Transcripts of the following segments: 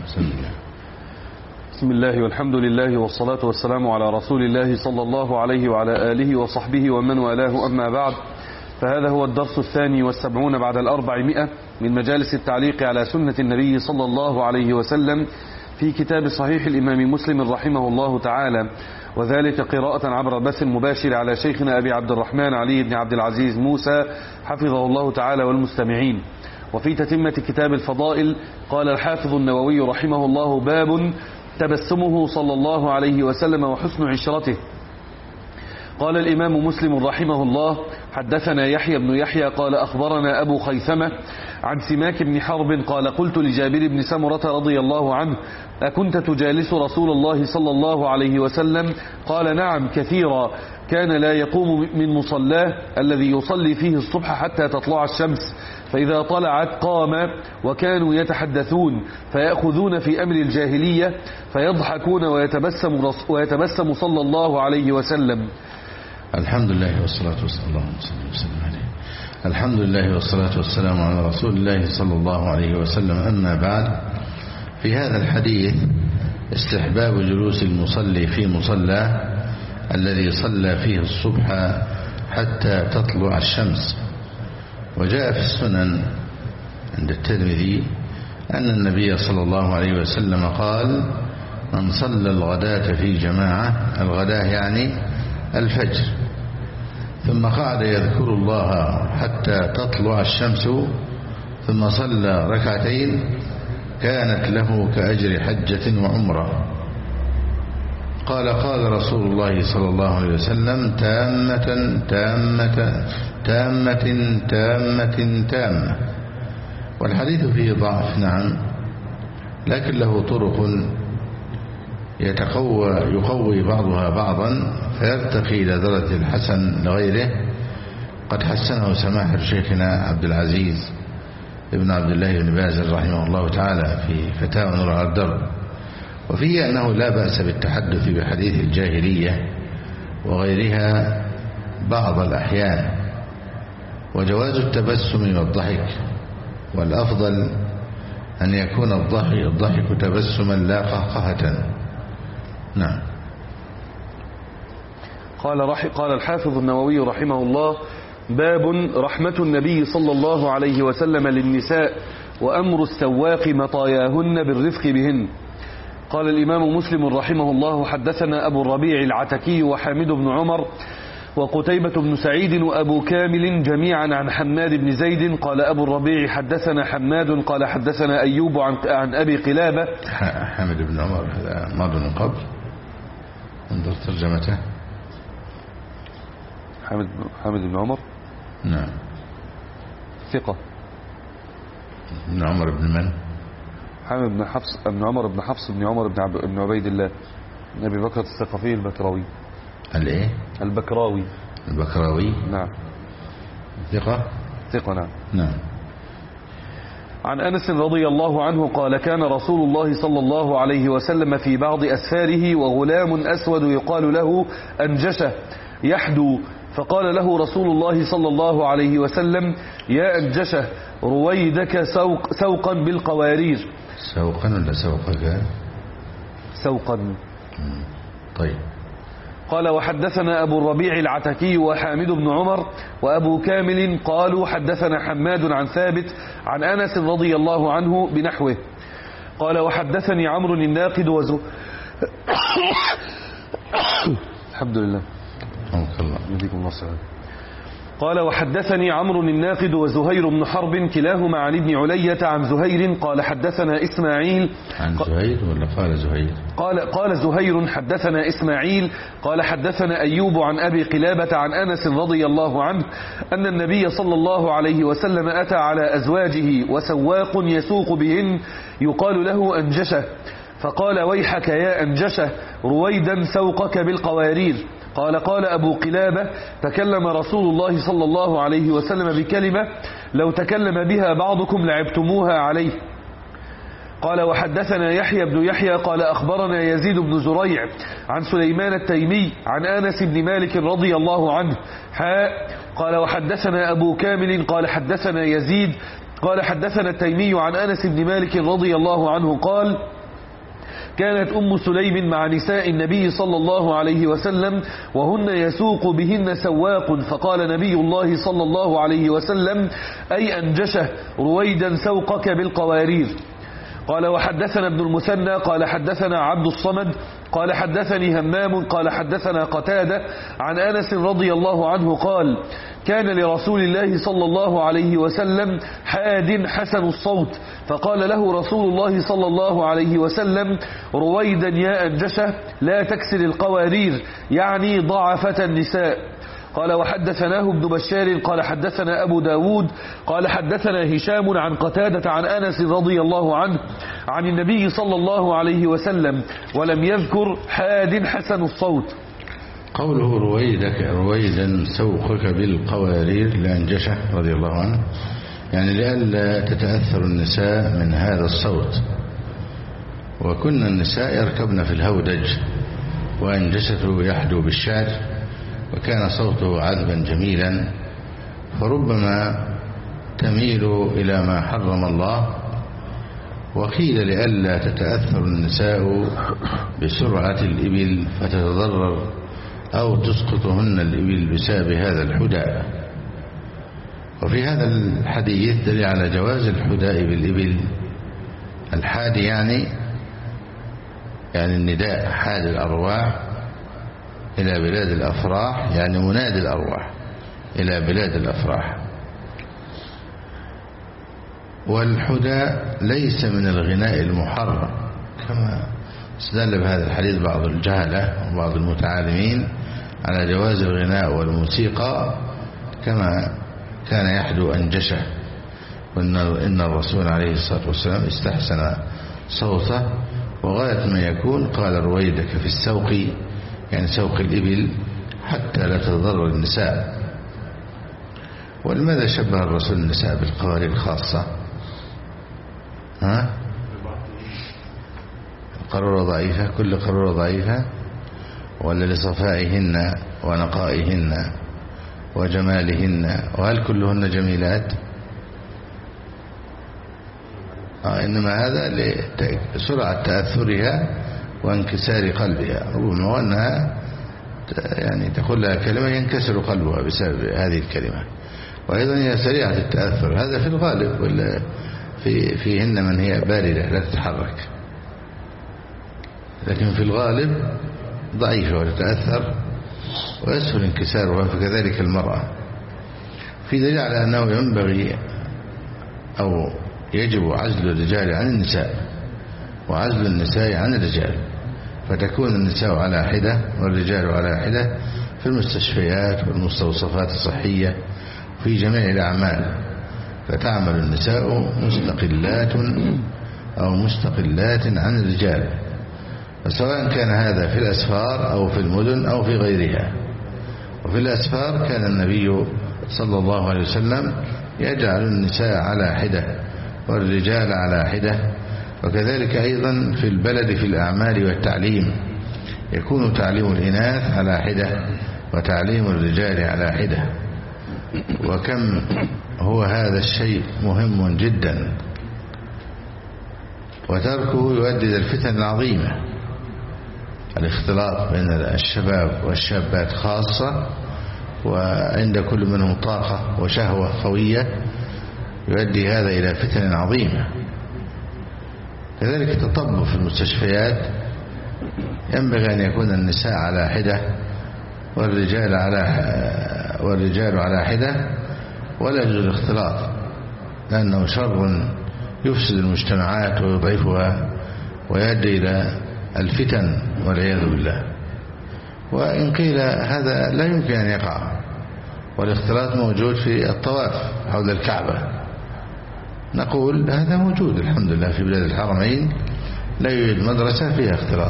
بسم الله. بسم الله والحمد لله والصلاة والسلام على رسول الله صلى الله عليه وعلى آله وصحبه ومن والاه، أما بعد، فهذا هو الدرس 72 بعد 400 من مجالس التعليق على سنة النبي صلى الله عليه وسلم في كتاب صحيح الإمام مسلم رحمه الله تعالى، وذلك قراءة عبر البث المباشر على شيخنا أبي عبد الرحمن علي بن عبد العزيز موسى حفظه الله تعالى والمستمعين. وفي تتمة كتاب الفضائل قال الحافظ النووي رحمه الله: باب تبسمه صلى الله عليه وسلم وحسن عشرته. قال الإمام مسلم رحمه الله: حدثنا يحيى بن يحيى قال أخبرنا أبو خيثمة عن سماك بن حرب قال: قلت لجابر بن سمرة رضي الله عنه: أكنت تجالس رسول الله صلى الله عليه وسلم؟ قال: نعم كثيرا، كان لا يقوم من مصلاه الذي يصلي فيه الصبح حتى تطلع الشمس، فإذا طلعت قام، وكانوا يتحدثون فيأخذون في أمر الجاهلية فيضحكون ويتبسم صلى الله عليه وسلم. الحمد لله والصلاة والسلام عليه. الحمد لله والصلاة والسلام على رسول الله صلى الله عليه وسلم. أما بعد، في هذا الحديث استحباب جلوس المصلي في مصلاه الذي صلى فيه الصبح حتى تطلع الشمس. وجاء في السنن عند الترمذي أن النبي صلى الله عليه وسلم قال: من صلى الغداة في جماعة، الغداة يعني الفجر، ثم قعد يذكر الله حتى تطلع الشمس ثم صلى ركعتين كانت له كأجر حجة وعمرة. قال: قال رسول الله صلى الله عليه وسلم: تامة تامة تامة تامة تامة. والحديث فيه ضعف، نعم، لكن له طرق يقوي بعضها بعضا فيرتقي إلى درجة الحسن لغيره. قد حسنه سماحة شيخنا عبد العزيز ابن عبد الله بن باز رحمه الله تعالى في فتاوى نور على الدرب، وفيه أنه لا بأس بالتحدث بحديث الجاهلية وغيرها بعض الأحيان، وجواز التبسم والضحك، والأفضل أن يكون الضحك تبسما لا قهقهة. نعم. قال الحافظ النووي رحمه الله: باب رحمة النبي صلى الله عليه وسلم للنساء وأمر السواق مطاياهن بالرفق بهن. قال الإمام مسلم رحمه الله: حدثنا أبو الربيع العتكي وحامد بن عمر وقتيبة بن سعيد وأبو كامل جميعا عن حماد بن زيد. قال أبو الربيع: حدثنا حماد قال حدثنا أيوب عن أبي قلابة. حامد بن عمر هذا ماضي من قبل، انظر ترجمته. حامد بن عمر، نعم، ثقة. بن عمر بن من؟ حامد بن حفص بن عمر بن حفص بن عمر بن عبيد الله بن أبي بكر الثقفي البكراوي. الايه؟ البكراوي، نعم. ثقة، نعم. نعم. عن أنس رضي الله عنه قال: كان رسول الله صلى الله عليه وسلم في بعض أسفاره وغلام أسود يقال له أنجشة يحدو، فقال له رسول الله صلى الله عليه وسلم: يا أنجشة، رويدك سوقا بالقوارير. سوقا ولا سوقك؟ سوقا. طيب. قال: وحدثنا أبو الربيع العتكي وحامد بن عمر وأبو كامل قالوا حدثنا حماد عن ثابت عن أنس رضي الله عنه بنحوه. قال: وحدثني عمرو الناقد الحمد لله. يديكم الله السلام. قال: وحدثني عمرو الناقد وزهير بن حرب كلاهما عن ابن علية عن زهير قال: حدثنا إسماعيل. عن زهير ولا قال زهير؟ قال زهير: حدثنا إسماعيل قال حدثنا أيوب عن أبي قلابة عن أنس رضي الله عنه أن النبي صلى الله عليه وسلم أتى على أزواجه وسواق يسوق بهن يقال له أنجشة، فقال: ويحك يا أنجشة، رويدا سوقك بالقوارير. قال أبو قلابة: تكلم رسول الله صلى الله عليه وسلم بكلمة لو تكلم بها بعضكم لعبتموها عليه. قال: وحدثنا يحيى بن يحيى قال أخبرنا يزيد بن زريع عن سليمان التيمي عن أنس بن مالك رضي الله عنه. قال: وحدثنا أبو كامل قال حدثنا يزيد قال حدثنا التيمي عن أنس بن مالك رضي الله عنه قال: كانت أم سليم مع نساء النبي صلى الله عليه وسلم وهن يسوق بهن سواق، فقال نبي الله صلى الله عليه وسلم: أي أنجشه رويدا سوقك بالقوارير. قال: وحدثنا ابن المثنى قال حدثنا عبد الصمد قال حدثني همام قال حدثنا قتادة عن أنس رضي الله عنه قال: كان لرسول الله صلى الله عليه وسلم حاد حسن الصوت، فقال له رسول الله صلى الله عليه وسلم: رويدا يا أنجشة لا تكسر القوارير، يعني ضعفة النساء. قال: وحدثناه ابن بشار قال حدثنا أبو داود قال حدثنا هشام عن قتادة عن أنس رضي الله عنه عن النبي صلى الله عليه وسلم، ولم يذكر حاد حسن الصوت. قوله رويدا سوقك بالقوارير لأنجشة رضي الله عنه، يعني لئلا تتأثر النساء من هذا الصوت. وكن النساء يركبن في الهودج، وأنجشة يحدو بالشعر، وكان صوته عذبا جميلا، فربما تميل إلى ما حرم الله. وقيل لئلا تتأثر النساء بسرعة الإبل فتتضرر أو تسقطهن الإبل بسبب هذا الحداء. وفي هذا الحديث دليل على جواز الحداء بالإبل. الحاد يعني النداء، حاد الأرواح إلى بلاد الأفراح، يعني منادي الأرواح إلى بلاد الأفراح. والحداء ليس من الغناء المحرم، كما استدل بهذا الحديث بعض الجهلة وبعض المتعالمين على جواز الغناء والموسيقى، كما كان يحدو أنجشة، وإن الرسول عليه الصلاة والسلام استحسن صوته. وغاية ما يكون قال: رويدك في السوق، يعني سوق الإبل، حتى لا تتضرر النساء. ولماذا شبه الرسول النساء بالقوارير خاصة؟ قارورة ضعيفة، كل قارورة ضعيفة، ولا لصفائهن ونقائهن وجمالهن؟ وهل كلهن جميلات؟ إنما هذا لسرعة تأثرها وانكسار قلبها، ربما وأنها يعني تقول لها كلمة ينكسر قلبها بسبب هذه الكلمة. وأيضا هي سريعة التأثر، هذا في الغالب، ولا فيهن من هي باردة لا تتحرك، لكن في الغالب ضعيفة وتتأثر ويسهل انكسارها، فكذلك المرأة. في دليل على أنه ينبغي أو يجب عزل الرجال عن النساء، وعزل النساء عن الرجال، فتكون النساء على حدة والرجال على حدة في المستشفيات والمستوصفات الصحية في جميع الأعمال، فتعمل النساء مستقلات أو مستقلات عن الرجال، وسواء كان هذا في الأسفار أو في المدن أو في غيرها. وفي الأسفار كان النبي صلى الله عليه وسلم يجعل النساء على حدة والرجال على حدة، وكذلك أيضا في البلد في الأعمال والتعليم يكون تعليم الإناث على حدة وتعليم الرجال على حدة. وكم هو هذا الشيء مهم جدا، وتركه يؤدي إلى الفتن العظيمة. الاختلاط بين الشباب والشابات خاصة، وعند كل منهم طاقة وشهوة قوية، يؤدي هذا إلى فتن عظيمة. كذلك التطبب في المستشفيات، ينبغي أن يكون النساء على حدة والرجال على حدة، ولا يجوز الاختلاط، لأنه شر يفسد المجتمعات ويضعفها ويؤدي إلى الفتن والعياذ بالله. وإن قيل هذا لا يمكن أن يقع، والاختلاط موجود في الطواف حول الكعبة، نقول هذا موجود الحمد لله في بلاد الحرمين، لا يوجد مدرسة فيها اختلاط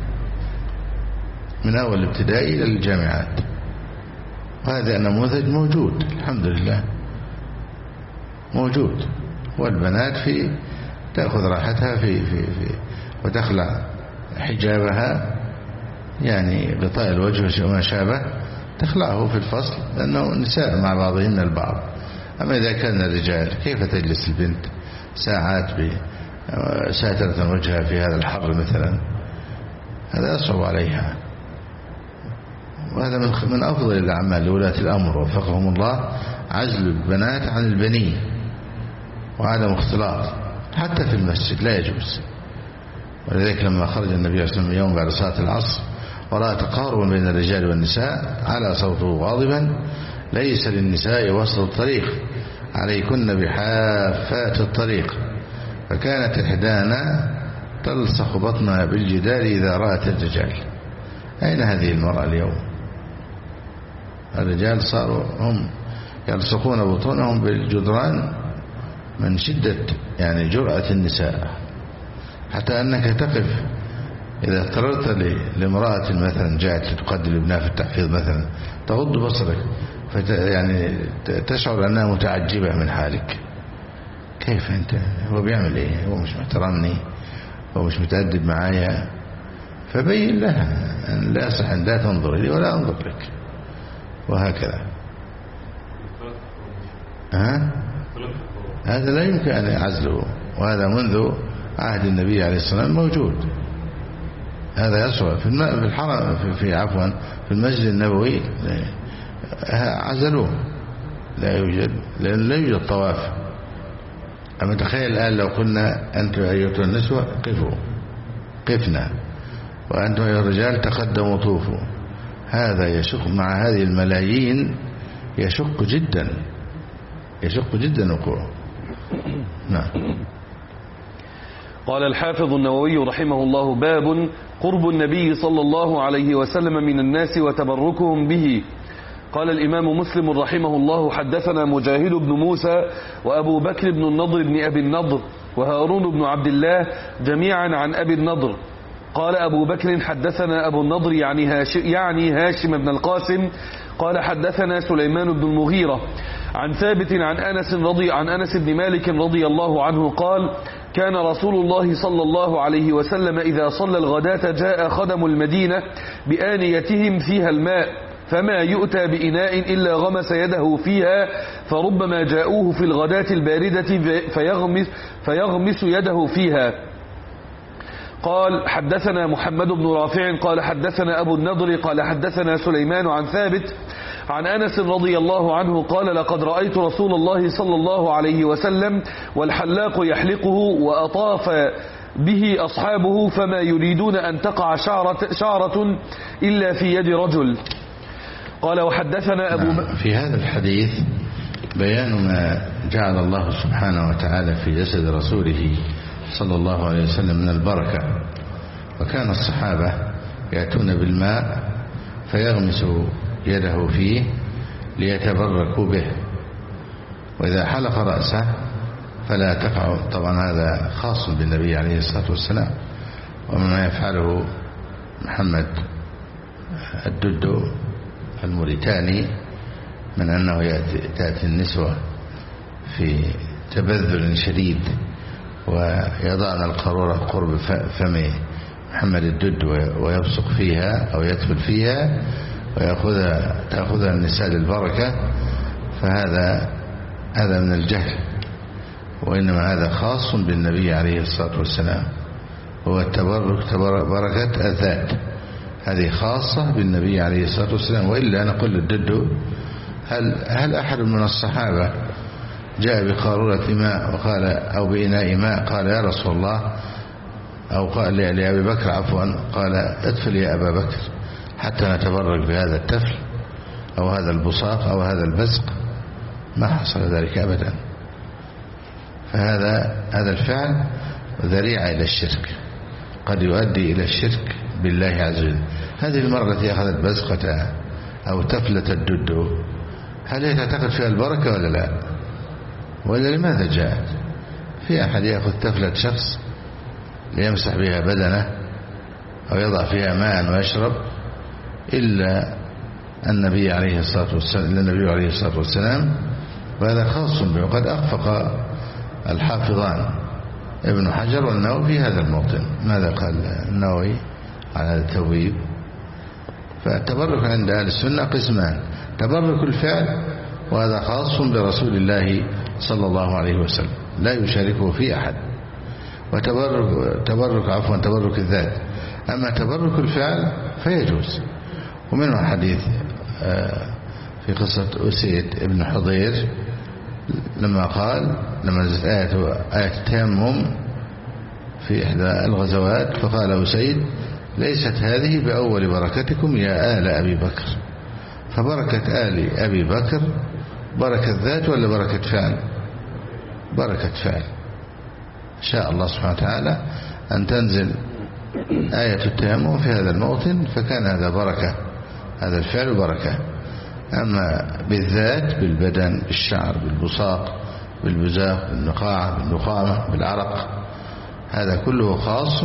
من أول الابتدائي إلى الجامعات، وهذا النموذج موجود الحمد لله موجود. والبنات تأخذ راحتها في وتخلع حجابها، يعني غطاء الوجه وما شابه، تخلعه في الفصل، لأنه نساء مع بعضهن البعض. أما إذا كان الرجال، كيف تجلس البنت ساعات ساترة وجهها في هذا الحر مثلا، هذا يصعب عليها. وهذا من أفضل الأعمال لولاة الأمر وفقهم الله، عزل البنات عن البنين وعدم اختلاط حتى في المسجد لا يجوز. ولذلك لما خرج النبي صلى الله عليه وسلم يوم بعد صلاة العصر ورأى تقاربا بين الرجال والنساء على صوته غاضبا: ليس للنساء وسط الطريق، عليكن بحافات الطريق. فكانت إحدانا تلصق بطنها بالجدار إذا رأت الرجال. أين هذه المرأة اليوم؟ الرجال صاروا هم يلصقون بطونهم بالجدران من شدة يعني جرأة النساء، حتى أنك تقف إذا اضطررت لامرأة مثلا جاءت تقدم ابنها في التحفيظ مثلا، تغض بصرك يعني تشعر أنها متعجبة من حالك. كيف أنت؟ هو بيعمل إيه؟ هو مش محترمني، هو مش متأدب معايا. فبين لها أن لا يصح أن لا تنظر لي ولا أنظر لك، وهكذا. هذا لا يمكن أن يعزله، وهذا منذ عهد النبي عليه الصلاة والسلام موجود. هذا يصعب في الحرم في المسجد النبوي عزلوه، لا يوجد طواف. أما تخيل الآن لو قلنا أنتم أيها النسوة قفنا، وأنتم أيها الرجال تقدموا طوفوا، هذا يشق مع هذه الملايين، يشق جدا وقوعه. نعم. قال الحافظ النووي رحمه الله: باب قرب النبي صلى الله عليه وسلم من الناس وتبركهم به. قال الإمام مسلم رحمه الله: حدثنا مجاهد بن موسى وأبو بكر بن النضر بن أبي النضر وهارون بن عبد الله جميعا عن أبي النضر. قال أبو بكر: حدثنا أبو النضر يعني هاشم بن القاسم. قال: حدثنا سليمان بن المغيرة عن ثابت عن أنس بن مالك رضي الله عنه قال: كان رسول الله صلى الله عليه وسلم إذا صلى الغداة جاء خدم المدينة بآنيتهم فيها الماء، فما يؤتى بإناء إلا غمس يده فيها، فربما جاءوه في الغداة الباردة فيغمس يده فيها. قال: حدثنا محمد بن رافع قال: حدثنا أبو النضر قال: حدثنا سليمان عن ثابت عن أنس رضي الله عنه قال: لقد رأيت رسول الله صلى الله عليه وسلم والحلاق يحلقه وأطاف به أصحابه، فما يريدون أن تقع شعرة إلا في يد رجل. قال: وحدثنا في هذا الحديث بيان ما جعل الله سبحانه وتعالى في جسد رسوله صلى الله عليه وسلم من البركة. وكان الصحابة يأتون بالماء فيغمسوا يده فيه ليتبركوا به، وإذا حلق رأسه فلا تقع. طبعا هذا خاص بالنبي عليه الصلاة والسلام، ومما يفعله محمد الددو الموريتاني من أنه تأتي النسوة في تبذل شديد ويضعن القارورة قرب فم محمد الدد ويبصق فيها أو يدخل فيها تأخذها النساء للبركة، فهذا من الجهل، وإنما هذا خاص بالنبي عليه الصلاة والسلام، هو التبرك بركة الذات، هذه خاصة بالنبي عليه الصلاة والسلام. وإلا نقول للدد: هل أحد من الصحابة جاء بقارورة ماء وقال أو بإناء ماء قال: يا رسول الله، أو قال لأبي بكر عفوا، قال: ادخل يا أبا بكر حتى نتبرك بهذا التفل أو هذا البصاق أو هذا البزق؟ ما حصل ذلك أبدا. فهذا الفعل ذريعة إلى الشرك، قد يؤدي إلى الشرك بالله عز وجل. هذه المرة التي أخذت بزقة أو تفلة الدد، هل هي تعتقد فيها البركة ولا لا؟ ولا لماذا جاءت؟ في أحد يأخذ تفلة شخص ليمسح بها بدنه أو يضع فيها ماء ويشرب، إلا النبي عليه الصلاة والسلام، وهذا خاص به. وقد أخفق الحافظان ابن حجر والنووي في هذا الموطن. ماذا قال النووي على هذا التبويب؟ فالتبرك عند أهل السنة قسمان: تبرك الفعل، وهذا خاص برسول الله صلى الله عليه وسلم لا يشاركه فيه أحد، تبرك الذات. أما تبرك الفعل فيجوز. ومنه حديث في قصة أسيد ابن حضير لما نزلت آية التيمم في إحدى الغزوات، فقال أسيد: ليست هذه بأول بركتكم يا آل أبي بكر. فبركة آل أبي بكر بركة ذات ولا بركة فعل؟ بركة فعل. شاء الله سبحانه وتعالى أن تنزل آية التيمم في هذا الموطن، فكان هذا بركة، هذا الفعل بركة. أما بالذات، بالبدن، بالشعر، بالبصاق، بالبزاق، بالنقاعة، بالنخامة، بالعرق، هذا كله خاص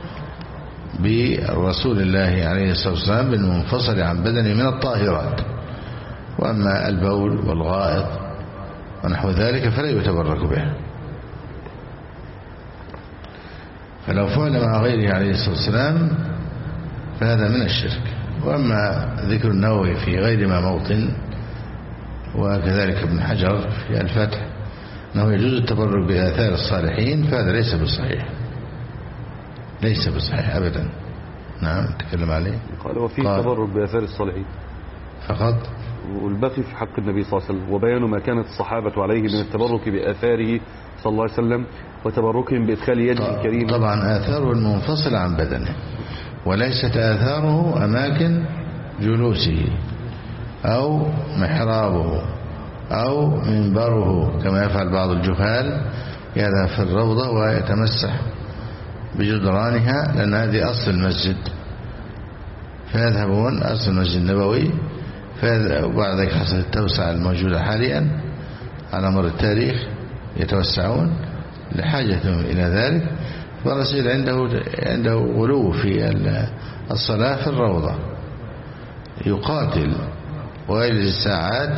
برسول الله عليه الصلاة والسلام بالمنفصل عن بدنه من الطاهرات. وأما البول والغائط ونحو ذلك فلا يتبرك به. فلو فعل مع غيره عليه الصلاة والسلام فهذا من الشرك. وأما ذكر النووي في غير ما موطن، وكذلك ابن حجر في الفتح، أنه يجوز التبرك بآثار الصالحين، فهذا ليس بالصحيح، ليس بالصحيح أبدا. نعم تكلم عليه. قال وفيه تبرك بآثار الصالحين فقط، والباقي في حق النبي صلى الله عليه وسلم، وبيان ما كانت الصحابة عليه من التبرك بآثاره صلى الله عليه وسلم، وتبركهم بإدخال يده الكريمة. طبعا آثاره المنفصلة عن بدنه، وليست آثاره أماكن جلوسه أو محرابه أو منبره كما يفعل بعض الجهال، يذهب في الروضة ويتمسح بجدرانها، لأن هذه أصل المسجد، فيذهبون أصل المسجد النبوي، وبعد ذلك حصلت التوسعة الموجودة حاليا على مر التاريخ، يتوسعون لحاجتهم إلى ذلك، فالرسول عنده غلو في الصلاة في الروضة، يقاتل ويجلس ساعات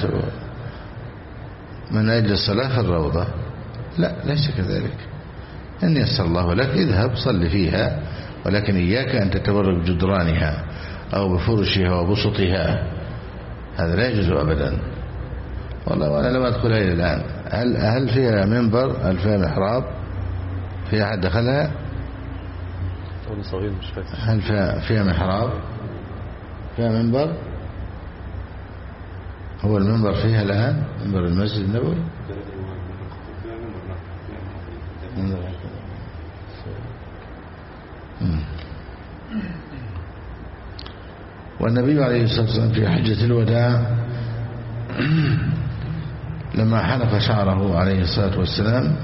من أجل الصلاة في الروضة. لا، ليس كذلك. إن يسر الله لك اذهب صل فيها، ولكن إياك أن تتبرك بجدرانها أو بفرشها وبسطها، هذا لا يجوز أبدا. والله وأنا لم أدخلها إلى الآن. هل فيها منبر؟ هل فيها محراب؟ في أحد دخلها؟ أنا صغير مش فاكر. هل فيها محراب؟ فيها منبر؟ هو المنبر فيها الآن؟ منبر المسجد النبوي؟ والنبي عليه الصلاة والسلام في حجة الوداع لما حلق شعره عليه الصلاة والسلام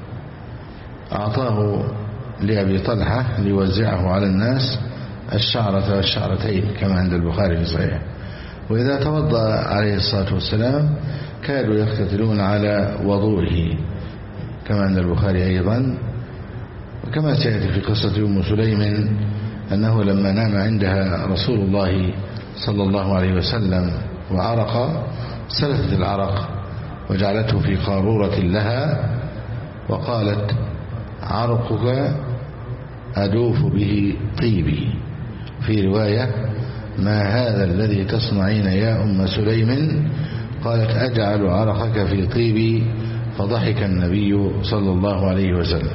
أعطاه لأبي طلحة ليوزعه على الناس الشعرة والشعرتين كما عند البخاري في صحيح. وإذا توضأ عليه الصلاة والسلام كادوا يقتتلون على وضوئه كما عند البخاري أيضا. وكما سيأتي في قصة أم سليم أنه لما نام عندها رسول الله صلى الله عليه وسلم وعرق، سلتت العرق وجعلته في قارورة لها وقالت: عرقك أدوف به طيبي. في رواية: ما هذا الذي تصنعين يا أم سليم؟ قالت: أجعل عرقك في طيبي. فضحك النبي صلى الله عليه وسلم.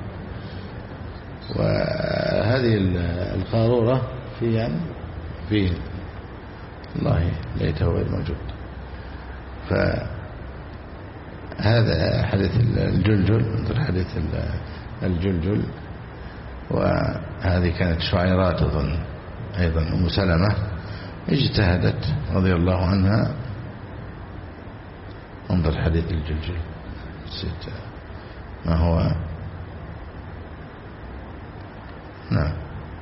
وهذه القارورة فيه الله ليته غير موجود. فهذا حديث الجلجل، مثل حديث الجلجل. وهذه كانت شعيرات أظن أيضا. أم سلمة اجتهدت رضي الله عنها. انظر حديث الجلجل ما هو. نعم.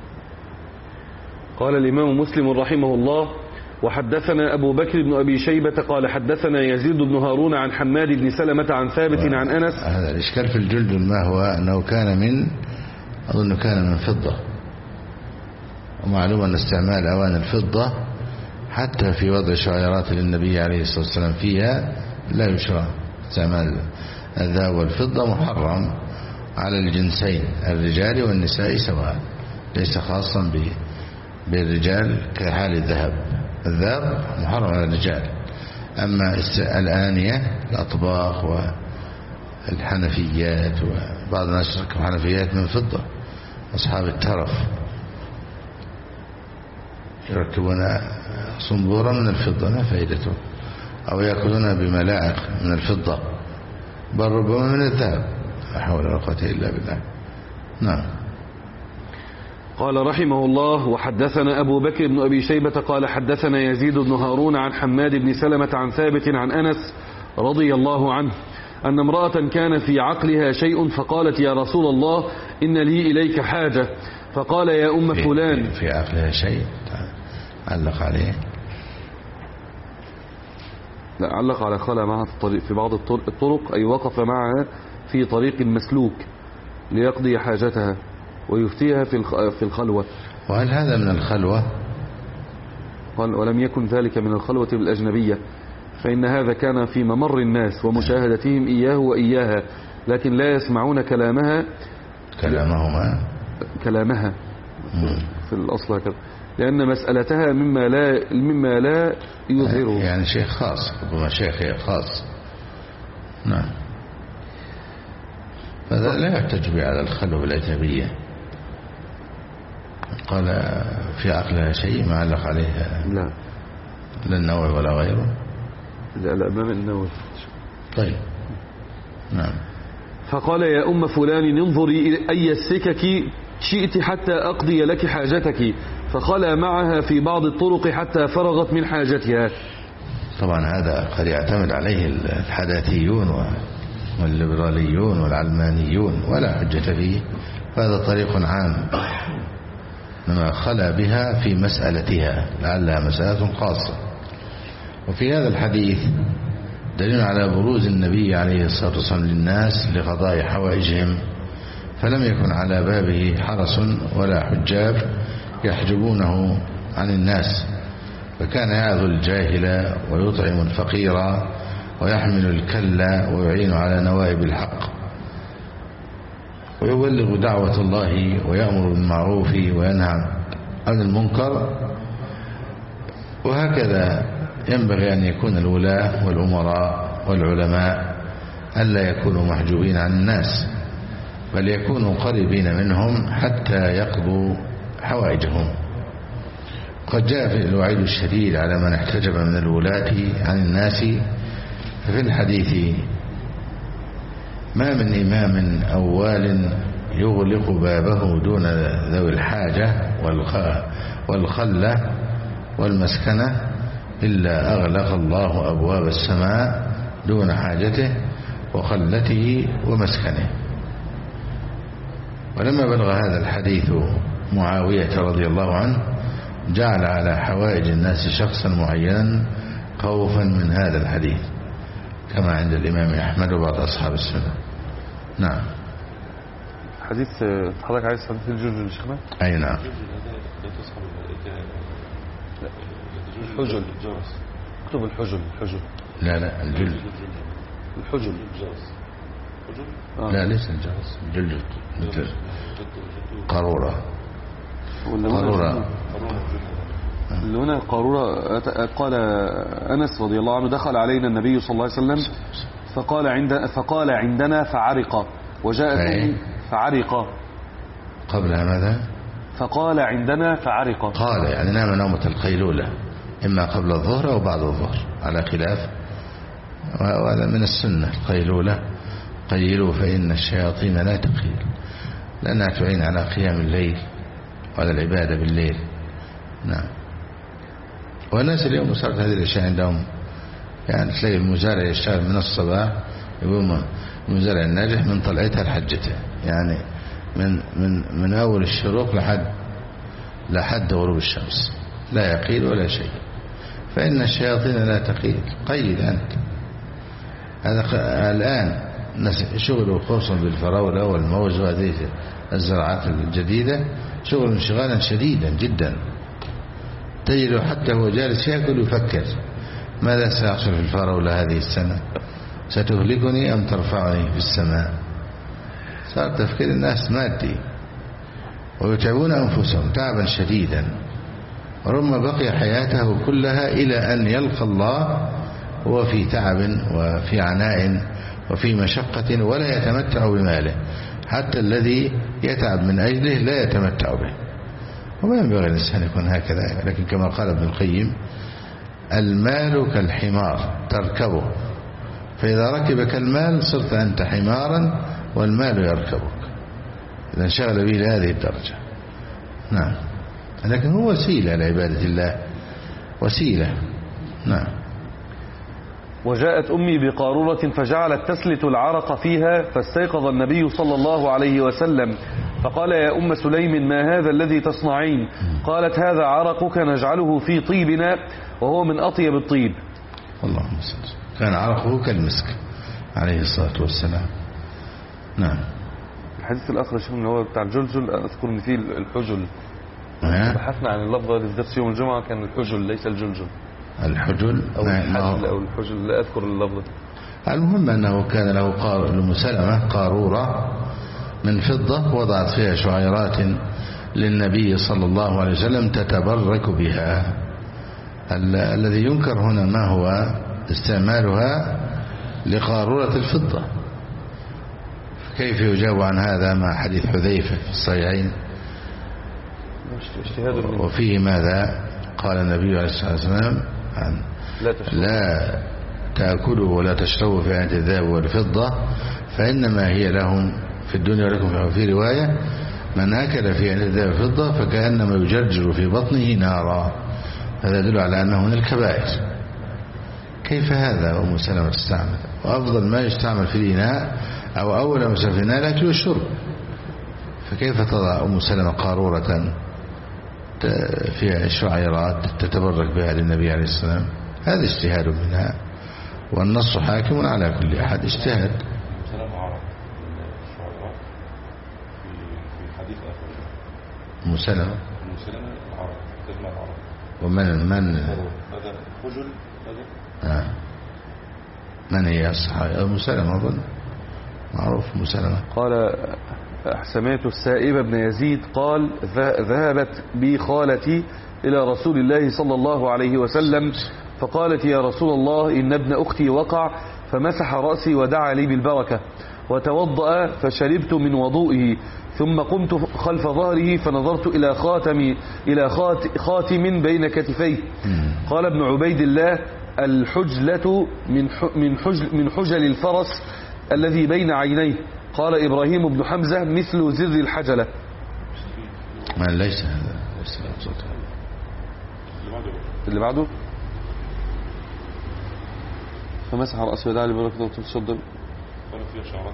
قال الإمام مسلم رحمه الله: وحدثنا أبو بكر بن أبي شيبة قال حدثنا يزيد بن هارون عن حماد بن سلمة عن ثابت عن أنس. هذا الإشكال في الجلجل ما هو؟ أنه أظن كان من فضة، ومعلوم أن استعمال أواني الفضة حتى في وضع شعيرات للنبي عليه الصلاة والسلام فيها لا يشرع. استعمال الذهب والفضة محرم على الجنسين، الرجال والنساء سواء، ليس خاصا بالرجال كحال الذهب. الذهب محرم على الرجال. أما الآنية، الأطباق والحنفيات بعض الناس يركب حنفيات من فضة، أصحاب الترف يركبون صنبورا من الفضة ما فائدته، أو يأكلون بملاعق من الفضة، بل ربما من الذهب، لا حول ولا قوة إلا بالله. نعم. قال رحمه الله: وحدثنا أبو بكر بن أبي شيبة قال حدثنا يزيد بن هارون عن حماد بن سلمة عن ثابت عن أنس رضي الله عنه أن امرأة كان في عقلها شيء فقالت: يا رسول الله إن لي إليك حاجة. فقال: يا أم فلان. في عقلها شيء علق عليه، لا، علق على خلى معها في الطريق، في بعض الطرق، أي وقف معها في طريق مسلوك ليقضي حاجتها ويفتيها في الخلوة. وهل هذا من الخلوة؟ قال: ولم يكن ذلك من الخلوة بالأجنبية، فإن هذا كان في ممر الناس ومشاهدتهم إياه وإياها، لكن لا يسمعون كلامها في الأصل هكذا، لأن مسألتها مما لا يظهره، يعني شيء خاص، ربما شيء خاص. نعم. هذا لا يحتج به على الخلوة بالأجنبية. قال في عقلها شيء ما علق عليها، لا النوع ولا غيره، لا ما من النوع. طيب. نعم. فقال: يا أم فلان انظري أي السكك شئت حتى أقضي لك حاجتك، فخلى معها في بعض الطرق حتى فرغت من حاجتها. طبعا هذا قد يعتمد عليه الحداثيون والليبراليون والعلمانيون ولا حجة فيه، فهذا طريق عام، إنما خلى بها في مسألتها لعلها مسألة خاصة. وفي هذا الحديث دليل على بروز النبي عليه الصلاة والسلام للناس لقضاء حوائجهم، فلم يكن على بابه حرس ولا حجاب يحجبونه عن الناس، فكان يعظ الجاهل ويطعم الفقير ويحمل الكل ويعين على نوائب الحق ويبلغ دعوة الله ويأمر بالمعروف وينهى عن المنكر. وهكذا ينبغي أن يكون الولاة والأمراء والعلماء ألا يكونوا محجوبين عن الناس، بل يكونوا قريبين منهم حتى يقضوا حوائجهم. قد جاء في الوعيد الشديد على من احتجب من الولاة عن الناس، ففي الحديث: ما من إمام أوال يغلق بابه دون ذوي الحاجة والخلة والمسكنة إلا أغلق الله أبواب السماء دون حاجته وخلته ومسكنه. ولما بلغ هذا الحديث معاوية رضي الله عنه جعل على حوائج الناس شخصا معينا خوفا من هذا الحديث، كما عند الإمام أحمد وبعض أصحاب السنة. نعم. حديث حضرتك عايز حديث الجلجل يا شيخنا؟ أي نعم. الحجل، اكتب الحجل. لا الجلجل. الحجل. لا ليس الجرس، الجلجل مثل قارورة. اللي هنا قارورة. قال أنس رضي الله عنه: دخل علينا النبي صلى الله عليه وسلم فقال عندنا فعرق، وجاءت فعرق. قبلها ماذا؟ فقال عندنا فعرق. قال يعني نام نومة القيلولة، إما قبل الظهر أو بعد الظهر على خلاف، وهذا من السنة. القيلولة قيلوا فإن الشياطين لا تقيل، لأنها تعين على قيام الليل وعلى العبادة بالليل. نعم. والناس اليوم صارت هذه الأشياء عندهم، يعني تلاقي المزارع يشتغل من الصباح، يقوم المزارع الناجح من طلعتها لحجته، يعني من أول الشروق لحد غروب الشمس، لا يقيل ولا شيء. فإن الشياطين لا تقيل، قيل أنت. هذا الآن شغلوا خصوصا بالفراولة والموز وهذه الزراعات الجديدة، شغل انشغالا شديدا جدا، تجد حتى هو جالس يأكل يفكر: ماذا سيحصل في الفراولة هذه السنة؟ ستهلكني أم ترفعني في السماء؟ صار تفكير الناس مادي، ويتعبون أنفسهم تعبا شديدا، وربما بقي حياته كلها إلى أن يلقى الله وهو في تعب وفي عناء وفي مشقة ولا يتمتع بماله، حتى الذي يتعب من أجله لا يتمتع به، وما ينبغي الإنسان يكون هكذا. لكن كما قال ابن القيم: المال كالحمار تركبه، فإذا ركبك المال صرت أنت حمارا والمال يركبك، إذا انشغل به لهذه الدرجة. نعم، لكن هو وسيلة لعبادة الله، وسيلة. نعم. وجاءت أمي بقارورة فجعلت تسلت العرق فيها، فاستيقظ النبي صلى الله عليه وسلم فقال: يا أم سليم، ما هذا الذي تصنعين؟ قالت: هذا عرقك نجعله في طيبنا وهو من أطيب الطيب. اللهم صل. كان عرقه كالمسك عليه الصلاة والسلام. نعم. الحديث الآخر اللي هو بتاع الجلجل، أذكر أن فيه الحجل. بحثنا عن اللفظ هذا في درس يوم الجمعة، كان الحجل ليس الجلجل. الحجل أو الحجل أو الحجل، لا أذكر اللفظ. المهم أنه كان له لأم سلمة قارورة من فضة وضعت فيها شعيرات للنبي صلى الله عليه وسلم تتبرك بها. الذي ينكر هنا ما هو استعمالها لقارورة الفضة، كيف يجاب عن هذا مع حديث حذيفة في الصحيحين؟ وفيه ماذا قال النبي عليه الصلاة والسلام: لا تأكلوا ولا تشربوا في آنية الذهب والفضة فإنما هي لهم في الدنيا ولكم في رواية: من أكل في آنية الذهب والفضة فكأنما يجرجر في بطنه نارا. هذا يدل على أنه من الكبائر. كيف هذا أم سلمة تستعمل؟ وأفضل ما يستعمل في الإناء أو أول ما يستعمل في الإناء الأكل والشرب، فكيف تضع أم سلمة قارورة فيها شعيرات تتبرك بها للنبي عليه السلام؟ هذا اجتهاد منها، والنص حاكم على كل أحد اجتهاد. أم سلمة ومن هذا خجل هذا من هي الصحابة؟ أم سلمة أظن معروف. أم سلمة قال: سمعت السائب بن يزيد قال: ذهبت بي خالتي إلى رسول الله صلى الله عليه وسلم فقالت: يا رسول الله، إن ابن أختي وقع، فمسح رأسي ودعا لي بالبركة، وتوضأ فشربت من وضوئه، ثم قمت خلف ظهره فنظرت إلى خاتم بين كتفيه. قال ابن عبيد الله: الحجلة من حجل الفرس الذي بين عينيه. قال إبراهيم بن حمزة: مثل زر الحجلة. ما ليس هذا اللي بعده فمسح رأسه ودعا لبركة وتصدق. قال فيها شعرات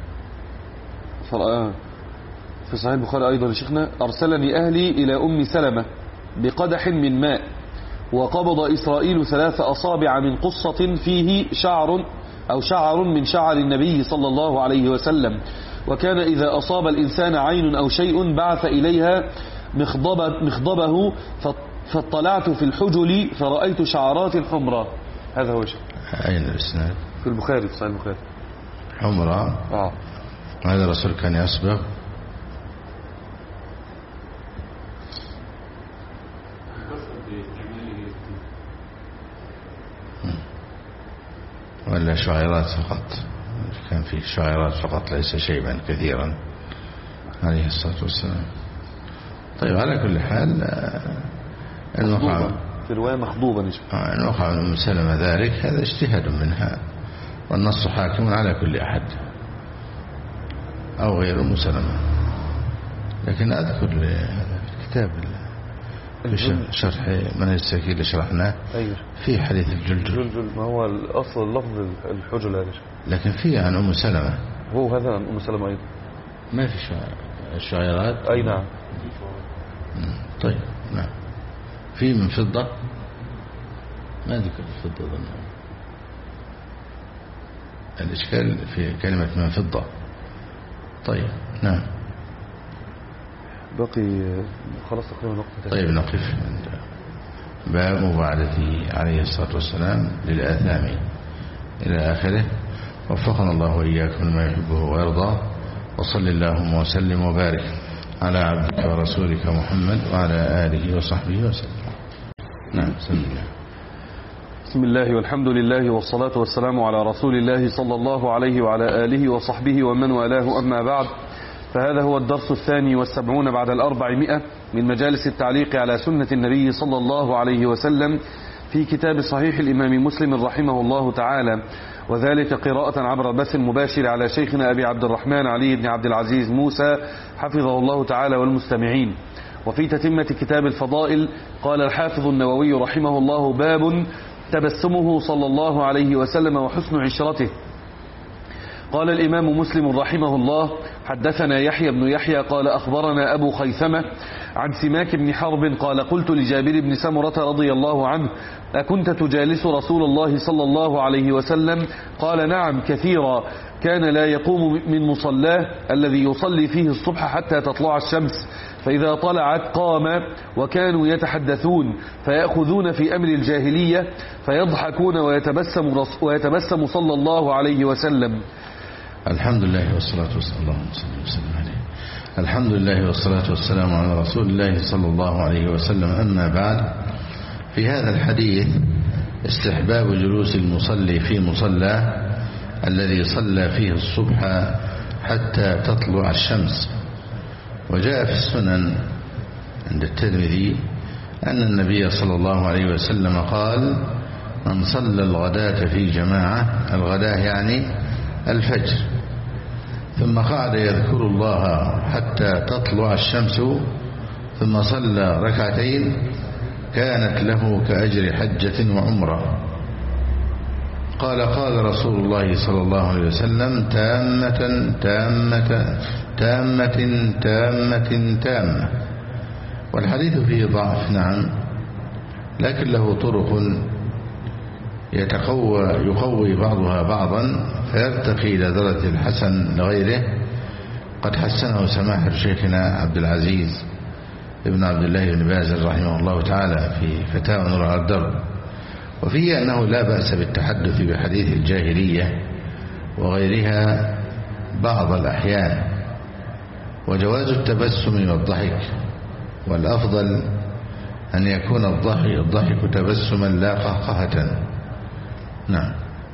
حمر. في صحيح البخاري أيضا يا شيخنا: أرسلني أهلي إلى أم سلمة بقدح من ماء، وقبض إسرائيل 3 أصابع من قصة فيه شعر من شعر النبي صلى الله عليه وسلم، وكان إذا أصاب الإنسان عين أو شيء بعث إليها مخضبه، فاطلعت في الحجل فرأيت شعرات حمراء. هذا هو شيء. أين الإسناد؟ في البخاري، في صحيح البخاري. حمراء. هذا الرسول كان يصبغ. ولا شعيرات فقط؟ كان فيه شعيرات فقط ليس شيئا كثيرا عليه الصلاة والسلام. طيب، على كل حال المقع في رواية مخضوبة المقع من أم سلمة ذلك هذا اجتهاد منها، والنص حاكم على كل أحد أو غير أم سلمة. لكن أذكر هذا الكتاب شرح منهج السكين اللي شرحناه في حديث الجلجل. ما هو الأصل اللفظ الحجل هذا، لكن فيه عن أم سلمة. هو هذا عن أم سلمة أيضا. ما في الشعيرات. أي نعم. طيب، نعم. في من فضة، ما ذكر الفضة ظنها. الإشكال في كلمة من فضة. طيب، نعم. باقي خلاص تقريبا نقطة. طيب، نقف عند باب مباعدته عليه الصلاة والسلام للآثام إلى آخره. وفقنا الله وإياكم لما يحبه ويرضى، وصل اللهم وسلم وبارك على عبدك ورسولك محمد وعلى آله وصحبه وسلم. نعم. بسم الله والحمد لله والصلاة والسلام على رسول الله صلى الله عليه وعلى آله وصحبه ومن والاه، أما بعد. فهذا هو الدرس 72 بعد 400 من مجالس التعليق على سنة النبي صلى الله عليه وسلم في كتاب صحيح الإمام مسلم رحمه الله تعالى، وذلك قراءة عبر البث المباشر على شيخنا أبي عبد الرحمن علي بن عبد العزيز موسى حفظه الله تعالى والمستمعين. وفي تتمة كتاب الفضائل قال الحافظ النووي رحمه الله: باب تبسمه صلى الله عليه وسلم وحسن عشرته. قال الإمام مسلم رحمه الله: حدثنا يحيى بن يحيى قال أخبرنا أبو خيثمة عن سماك بن حرب قال قلت لجابر بن سمرة رضي الله عنه: أكنت تجالس رسول الله صلى الله عليه وسلم؟ قال: نعم كثيرا، كان لا يقوم من مصلاه الذي يصلي فيه الصبح حتى تطلع الشمس، فإذا طلعت قام، وكانوا يتحدثون فيأخذون في أمر الجاهلية فيضحكون ويتبسم صلى الله عليه وسلم. الحمد لله والصلاة والسلام عليه. الحمد لله والصلاة والسلام على رسول الله صلى الله عليه وسلم. أما بعد، في هذا الحديث استحباب جلوس المصلي في مصلاه الذي صلى فيه الصبح حتى تطلع الشمس. وجاء في السنن عند الترمذي أن النبي صلى الله عليه وسلم قال: من صلى الغداة في جماعة، الغداة يعني الفجر، ثم قعد يذكر الله حتى تطلع الشمس ثم صلى ركعتين كانت له كأجر حجة وعمرة. قال: قال رسول الله صلى الله عليه وسلم: تامة تامة تامة تامة تامة. والحديث فيه ضعف، نعم، لكن له طرق يقوي بعضها بعضا فيرتقي إلى درجة الحسن لغيره. قد حسنه سماحة شيخنا عبد العزيز ابن عبد الله بن باز رحمه الله تعالى في فتاوى نور على الدرب، وفيه أنه لا بأس بالتحدث بحديث الجاهلية وغيرها بعض الأحيان، وجواز التبسم والضحك، والأفضل أن يكون الضحك تبسما لا قهقهة. نعم.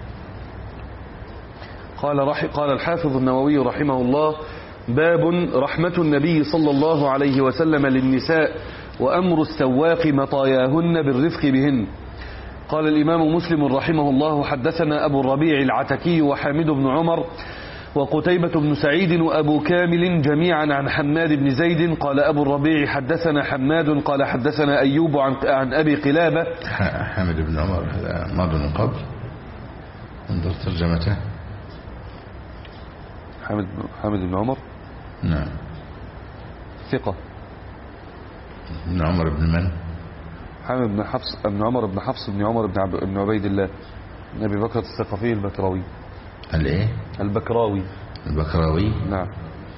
قال الحافظ النووي رحمه الله: باب رحمة النبي صلى الله عليه وسلم للنساء وأمر السواق مطاياهن بالرفق بهن. قال الإمام مسلم رحمه الله: حدثنا أبو الربيع العتكي وحامد بن عمر وقتيبة بن سعيد وأبو كامل جميعا عن حماد بن زيد. قال أبو الربيع: حدثنا حماد قال حدثنا أيوب عن أبي قلابة. حامد بن عمر هذا مر من قبل، انظر ترجمته. حامد بن عمر، نعم، ثقة. بن عمر بن من؟ حامد بن حفص بن عمر بن حفص بن عمر بن عبيد الله بن أبي بكر الثقفي البكراوي. الايه؟ البكراوي، نعم.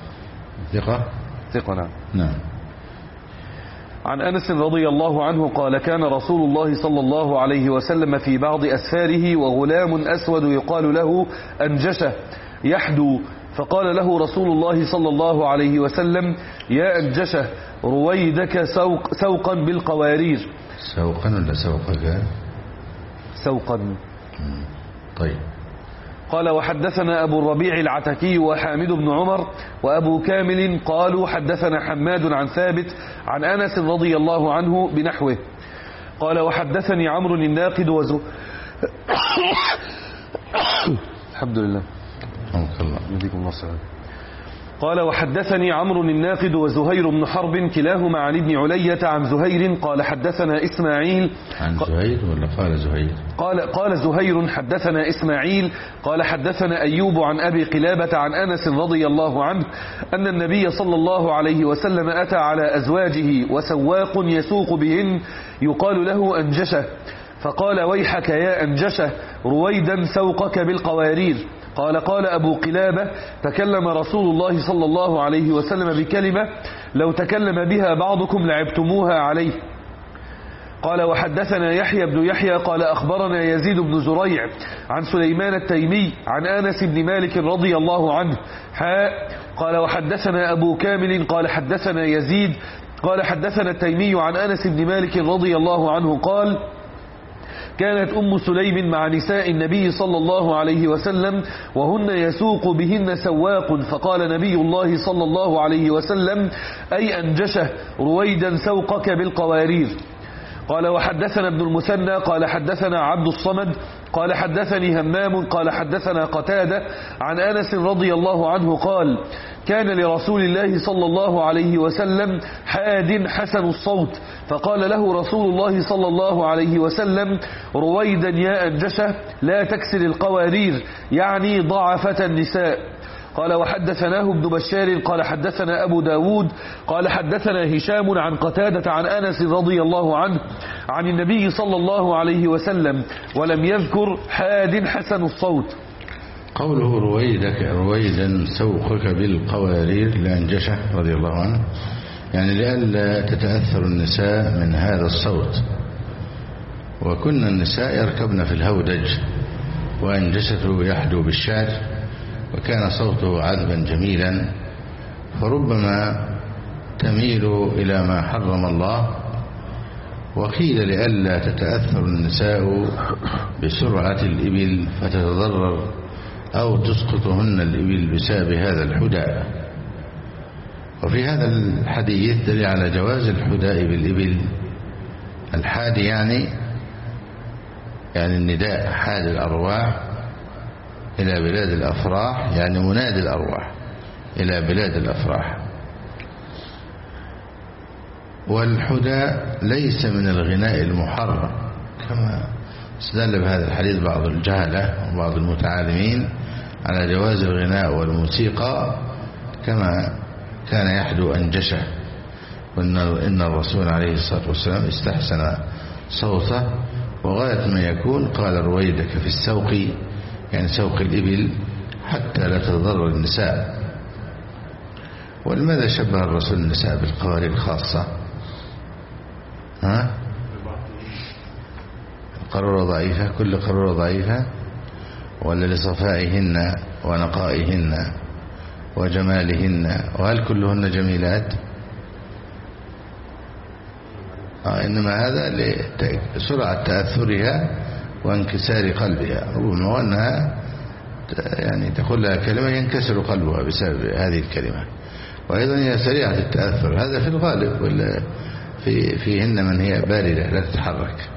ثقة، نعم. نعم. عن أنس رضي الله عنه قال: كان رسول الله صلى الله عليه وسلم في بعض أسفاره وغلام أسود يقال له أنجشة يحدو، فقال له رسول الله صلى الله عليه وسلم: يا أنجشة رويدك سوقا بالقوارير. سوقا ولا سوقك؟ سوقا. طيب. قال: وحدثنا أبو الربيع العتكي وحامد بن عمر وأبو كامل قالوا حدثنا حماد عن ثابت عن أنس رضي الله عنه بنحوه. قال: وحدثني عمرو الناقد الحمد لله. يديكم الله السلام. قال: وحدثني عمرو الناقد وزهير بن حرب كلاهما عن ابن علية عن زهير قال حدثنا إسماعيل. عن زهير ولا قال زهير؟ قال زهير حدثنا إسماعيل قال حدثنا أيوب عن أبي قلابة عن أنس رضي الله عنه أن النبي صلى الله عليه وسلم أتى على أزواجه وسواق يسوق بهن يقال له أنجشة، فقال: ويحك يا أنجشة رويدا سوقك بالقوارير. قال أبو قلابة: تكلم رسول الله صلى الله عليه وسلم بكلمة لو تكلم بها بعضكم لعبتموها عليه. قال: وحدثنا يحيى بن يحيى قال أخبرنا يزيد بن زريع عن سليمان التيمي عن أنس بن مالك رضي الله عنه قال: وحدثنا أبو كامل قال حدثنا يزيد قال حدثنا التيمي عن أنس بن مالك رضي الله عنه قال: كانت أم سليم مع نساء النبي صلى الله عليه وسلم وهن يسوق بهن سواق، فقال نبي الله صلى الله عليه وسلم: أي أنجشه رويدا سوقك بالقوارير. قال: وحدثنا ابن المثنى قال حدثنا عبد الصمد قال حدثني همام قال حدثنا قتادة عن أنس رضي الله عنه قال: كان لرسول الله صلى الله عليه وسلم حاد حسن الصوت، فقال له رسول الله صلى الله عليه وسلم: رويدا يا أنجشة لا تكسر القوارير، يعني ضعفة النساء. قال: وحدثناه ابن بشار قال حدثنا أبو داود قال حدثنا هشام عن قتادة عن أنس رضي الله عنه عن النبي صلى الله عليه وسلم، ولم يذكر حاد حسن الصوت. قوله رويدا سوقك بالقوارير لأنجشة رضي الله عنه، يعني لئلا تتأثر النساء من هذا الصوت. وكن النساء يركبن في الهودج، وأنجشته يحدو بالشعر، وكان صوته عذبا جميلا، فربما تميل إلى ما حرم الله. وقيل لئلا تتأثر النساء بسرعة الإبل فتتضرر أو تسقطهن الإبل بسبب هذا الحداء. وفي هذا الحديث دليل على جواز الحداء بالإبل. الحاد يعني النداء، حاد الأرواح إلى بلاد الأفراح، يعني منادي الأرواح إلى بلاد الأفراح. والحداء ليس من الغناء المحرم، كما استدل بهذا الحديث بعض الجهلة وبعض المتعالمين على جواز الغناء والموسيقى، كما كان يحدو أنجشة، وإن الرسول عليه الصلاة والسلام استحسن صوته. وغاية ما يكون قال: رويدك في السوق، يعني سوق الإبل، حتى لا تتضرر النساء. ولماذا شبه الرسول النساء بالقوارير خاصة؟ قارورة ضعيفة، كل قارورة ضعيفة، ولا لصفائهن ونقائهن وجمالهن؟ وهل كلهن جميلات؟ إنما هذا لسرعة تأثرها وانكسار قلبها، ربما وأنها يعني تقول لها كلمة ينكسر قلبها بسبب هذه الكلمة. وأيضا هي سريعة التأثر، هذا في الغالب، ولا فيهن من هي باردة لا تتحرك،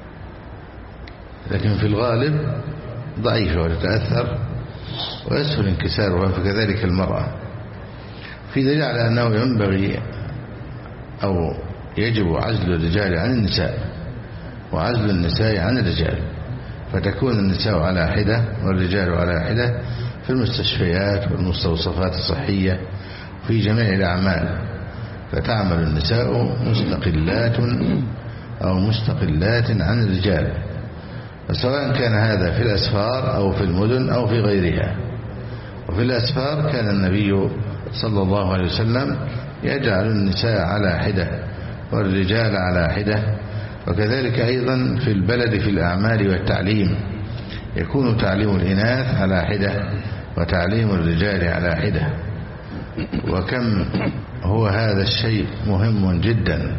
لكن في الغالب ضعيفة وتتأثر ويسهل انكسارها، فكذلك المرأة. في دليل على أنه ينبغي أو يجب عزل الرجال عن النساء، وعزل النساء عن الرجال، فتكون النساء على حدة والرجال على حدة في المستشفيات والمستوصفات الصحية في جميع الأعمال، فتعمل النساء مستقلات أو مستقلات عن الرجال، وسواء كان هذا في الأسفار أو في المدن أو في غيرها. وفي الأسفار كان النبي صلى الله عليه وسلم يجعل النساء على حدة والرجال على حدة، وكذلك أيضا في البلد في الأعمال والتعليم يكون تعليم الإناث على حدة وتعليم الرجال على حدة. وكم هو هذا الشيء مهم جدا،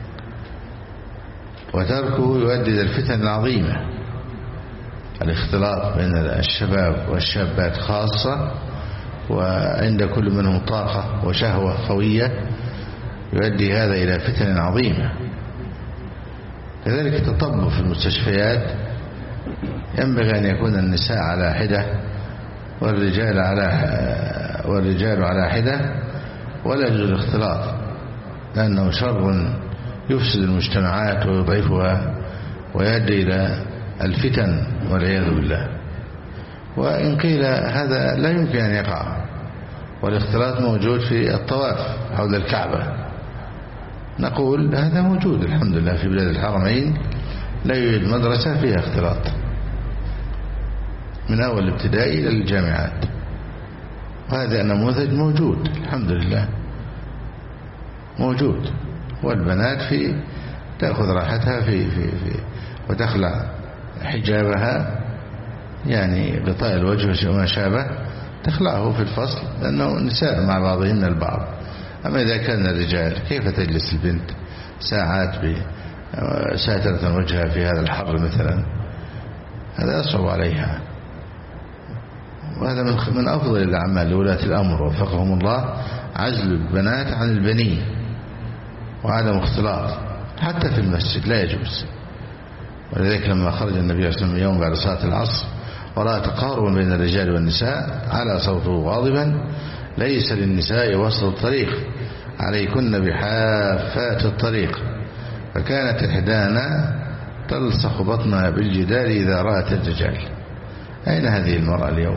وتركه يؤدي إلى الفتن العظيمة. الاختلاط بين الشباب والشابات خاصة، وعند كل منهم طاقة وشهوة قوية، يؤدي هذا إلى فتن عظيمة. كذلك التطبب في المستشفيات، ينبغي أن يكون النساء على حدة والرجال على حدة، ولا يجوز الاختلاط، لأنه شر يفسد المجتمعات ويضعفها ويؤدي إلى الفتن والعياذ بالله. وإن قيل هذا لا يمكن أن يقع، والاختلاط موجود في الطواف حول الكعبة، نقول هذا موجود الحمد لله في بلاد الحرمين، لا يوجد مدرسة فيها اختلاط من أول الابتدائي إلى الجامعات، وهذا نموذج موجود الحمد لله موجود. والبنات تأخذ راحتها في وتخلع حجابها، يعني غطاء الوجه وما شابه، تخلعه في الفصل، لأنه نساء مع بعضهن البعض. أما إذا كان الرجال، كيف تجلس البنت ساعات ساترة وجهها في هذا الحر مثلا، هذا يصعب عليها. وهذا من أفضل الأعمال لولاة الأمر وفقهم الله، عزل البنات عن البنين وعدم اختلاط حتى في المسجد لا يجوز. ولذلك لما خرج النبي صلى الله عليه وسلم يوم بعد صلاة العصر ورأى تقاربا بين الرجال والنساء على صوته غاضبا: ليس للنساء وسط الطريق، عليكن بحافات الطريق. فكانت إحدانا تلصق بطنها بالجدار إذا رأت الرجال. أين هذه المرأة اليوم؟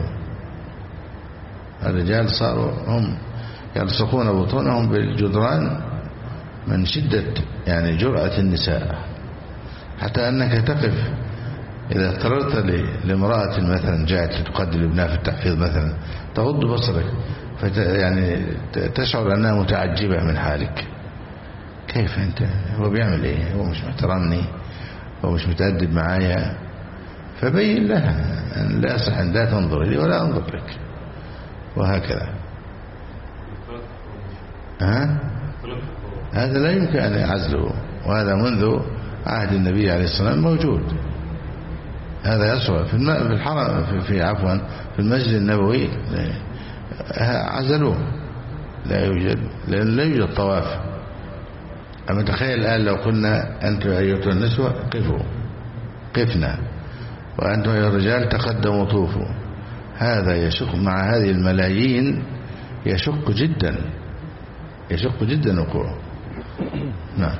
الرجال صاروا هم يلصقون بطونهم بالجدران من شدة يعني جرأة النساء، حتى أنك تقف إذا اضطررت لامرأة مثلا جاءت تقدم لابنها في التحفيظ مثلا، تغض بصرك يعني تشعر أنها متعجبة من حالك. كيف أنت؟ هو بيعمل إيه؟ هو مش محترمني، هو مش متأدب معايا. فبين لها أن لا يصح أن لا تنظر لي ولا أنظر لك، وهكذا. هذا لا يمكن أن يعزله، وهذا منذ عهد النبي عليه الصلاة والسلام موجود. هذا يصعب في الحرم في المسجد النبوي عزلوه، لا يوجد طواف. أما تخيل الآن لو قلنا أنتم أيها النسوة قفنا، وأنتم أيها الرجال تقدموا طوفوا، هذا يشق مع هذه الملايين، يشق جدا وقوعه. نعم.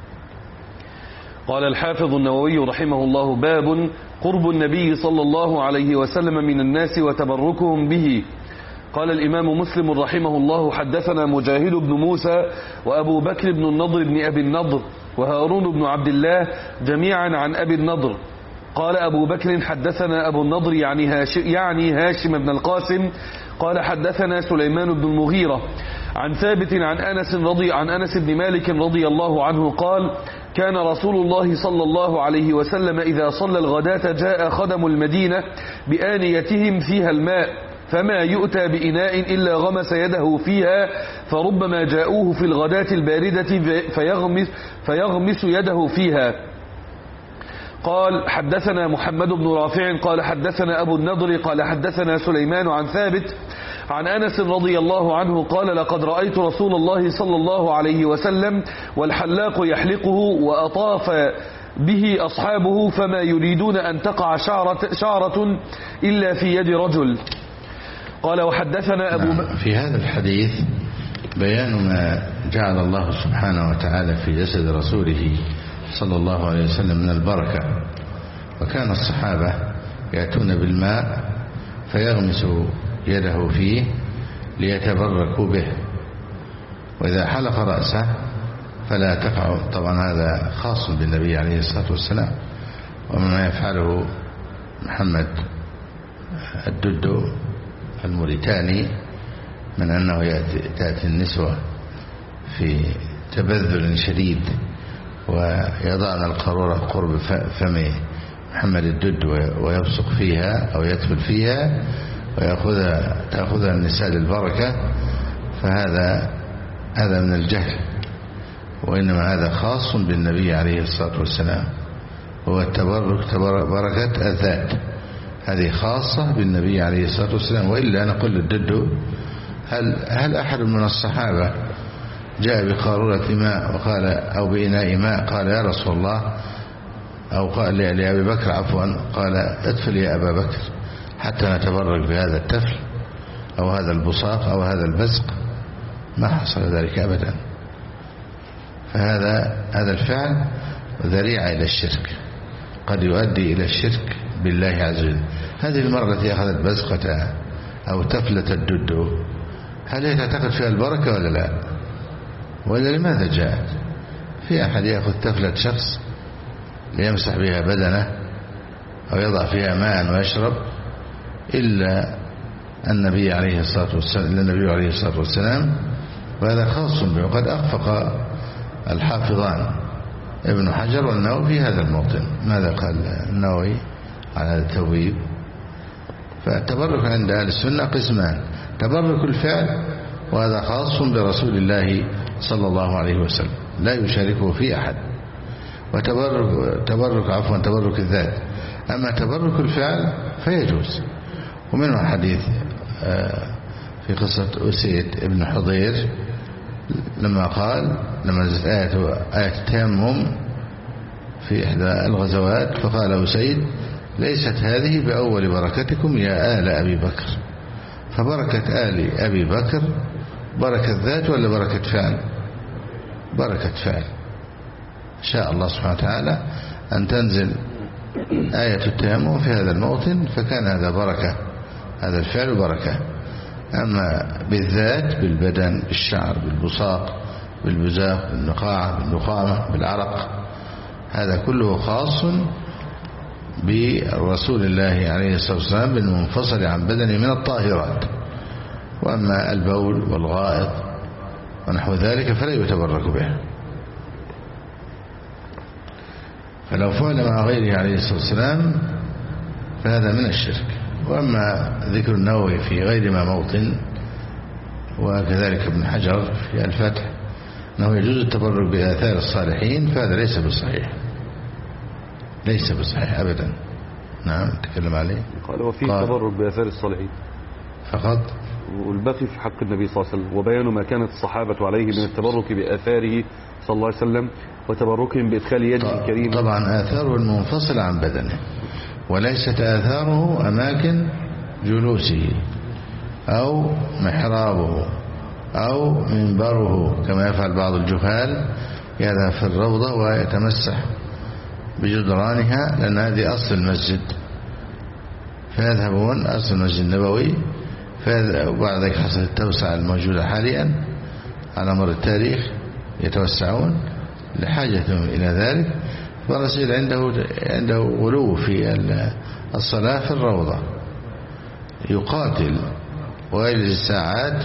قال الحافظ النووي رحمه الله: باب قرب النبي صلى الله عليه وسلم من الناس وتبركهم به. قال الإمام مسلم رحمه الله: حدثنا مجاهد بن موسى وأبو بكر بن النضر بن أبي النضر وهارون بن عبد الله جميعا عن أبي النضر. قال أبو بكر: حدثنا أبو النضر يعني هاشم بن القاسم قال: حدثنا سليمان بن المغيرة عن ثابت عن أنس بن مالك رضي الله عنه قال: كان رسول الله صلى الله عليه وسلم إذا صلى الغداة جاء خدم المدينة بآنيتهم فيها الماء، فما يؤتى بإناء إلا غمس يده فيها، فربما جاءوه في الغداة الباردة فيغمس يده فيها. قال: حدثنا محمد بن رافع قال: حدثنا أبو النضر قال: حدثنا سليمان عن ثابت عن أنس رضي الله عنه قال: لقد رأيت رسول الله صلى الله عليه وسلم والحلاق يحلقه وأطاف به أصحابه، فما يريدون أن تقع شعرة إلا في يد رجل. قال: وحدثنا في هذا الحديث بيان ما جعل الله سبحانه وتعالى في جسد رسوله صلى الله عليه وسلم من البركة. وكان الصحابة يأتون بالماء فيغمسوا يده فيه ليتبركوا به، وإذا حلق رأسه فلا تقع. طبعا هذا خاص بالنبي عليه الصلاة والسلام، ومما يفعله محمد الددو الموريتاني من أنه تأتي النسوة في تبذل شديد ويضعن القارورة قرب فم محمد الدد ويبصق فيها أو يدخل فيها تأخذها النساء للبركة، فهذا من الجهل، وإنما هذا خاص بالنبي عليه الصلاة والسلام، هو التبرك بركة الذات، هذه خاصة بالنبي عليه الصلاة والسلام. وإلا نقول للدد: هل أحد من الصحابة جاء بقارورة ماء وقال أو بإناء ماء قال: يا رسول الله، أو قال لأبي بكر عفوا، قال: ادخل يا أبا بكر حتى نتبرك بهذا التفل أو هذا البصاق أو هذا البزق؟ ما حصل ذلك أبدا. فهذا الفعل ذريعة إلى الشرك، قد يؤدي إلى الشرك بالله عز وجل. هذه المرة التي أخذت بزقة أو تفلة الدد، هل هي تعتقد فيها البركة ولا لا؟ ولا لماذا جاءت؟ في أحد يأخذ تفلة شخص ليمسح بها بدنه أو يضع فيها ماء ويشرب، إلا النبي عليه الصلاة والسلام، وهذا خاص به. وقد أخفق الحافظان ابن حجر والنووي في هذا الموطن. ماذا قال النووي على هذا التبويب؟ فالتبرك عند أهل السنة قسمان: تبرك الفعل، وهذا خاص برسول الله صلى الله عليه وسلم لا يشاركه فيه أحد، تبرك الذات. أما تبرك الفعل فيجوز. ومنه حديث في قصة أسيد ابن حضير لما نزلت آية التيمم في إحدى الغزوات، فقال أسيد: ليست هذه بأول بركتكم يا آل أبي بكر. فبركة آل أبي بكر بركة ذات ولا بركة فعل؟ بركة فعل. شاء الله سبحانه وتعالى أن تنزل آية التيمم في هذا الموطن، فكان هذا بركة، هذا الفعل بركة. أما بالذات، بالبدن، بالشعر، بالبصاق، بالبزاق، بالنقاعة، بالنخامة، بالعرق، هذا كله خاص برسول الله عليه الصلاة والسلام بالمنفصل عن بدنه من الطاهرات. وأما البول والغائط ونحو ذلك فلا يتبرك به. فلو فعل مع غيره عليه الصلاة والسلام فهذا من الشرك. وأما ذكر النووي في غير ما موطن، وكذلك ابن حجر في الفتح، أنه يجوز التبرك بآثار الصالحين، فهذا ليس بالصحيح، ليس بالصحيح أبدا. نعم تكلم عليه. قال وفيه التبرك بآثار الصالحين فقط، والباقي في حق النبي صلى الله عليه وسلم، وبيان ما كانت الصحابة عليه من التبرك بآثاره صلى الله عليه وسلم، وتبركهم بإدخال يده الكريم. طبعا آثاره المنفصلة عن بدنه، وليست آثاره أماكن جلوسه أو محرابه أو منبره كما يفعل بعض الجهال، يذهب في الروضة ويتمسح بجدرانها، لأن هذه أصل المسجد، فيذهبون أصل المسجد النبوي، وبعد ذلك حصلت التوسعة الموجودة حاليا على مر التاريخ، يتوسعون لحاجتهم إلى ذلك، فالرسول عنده غلو في الصلاة في الروضة، يقاتل ويجلس ساعات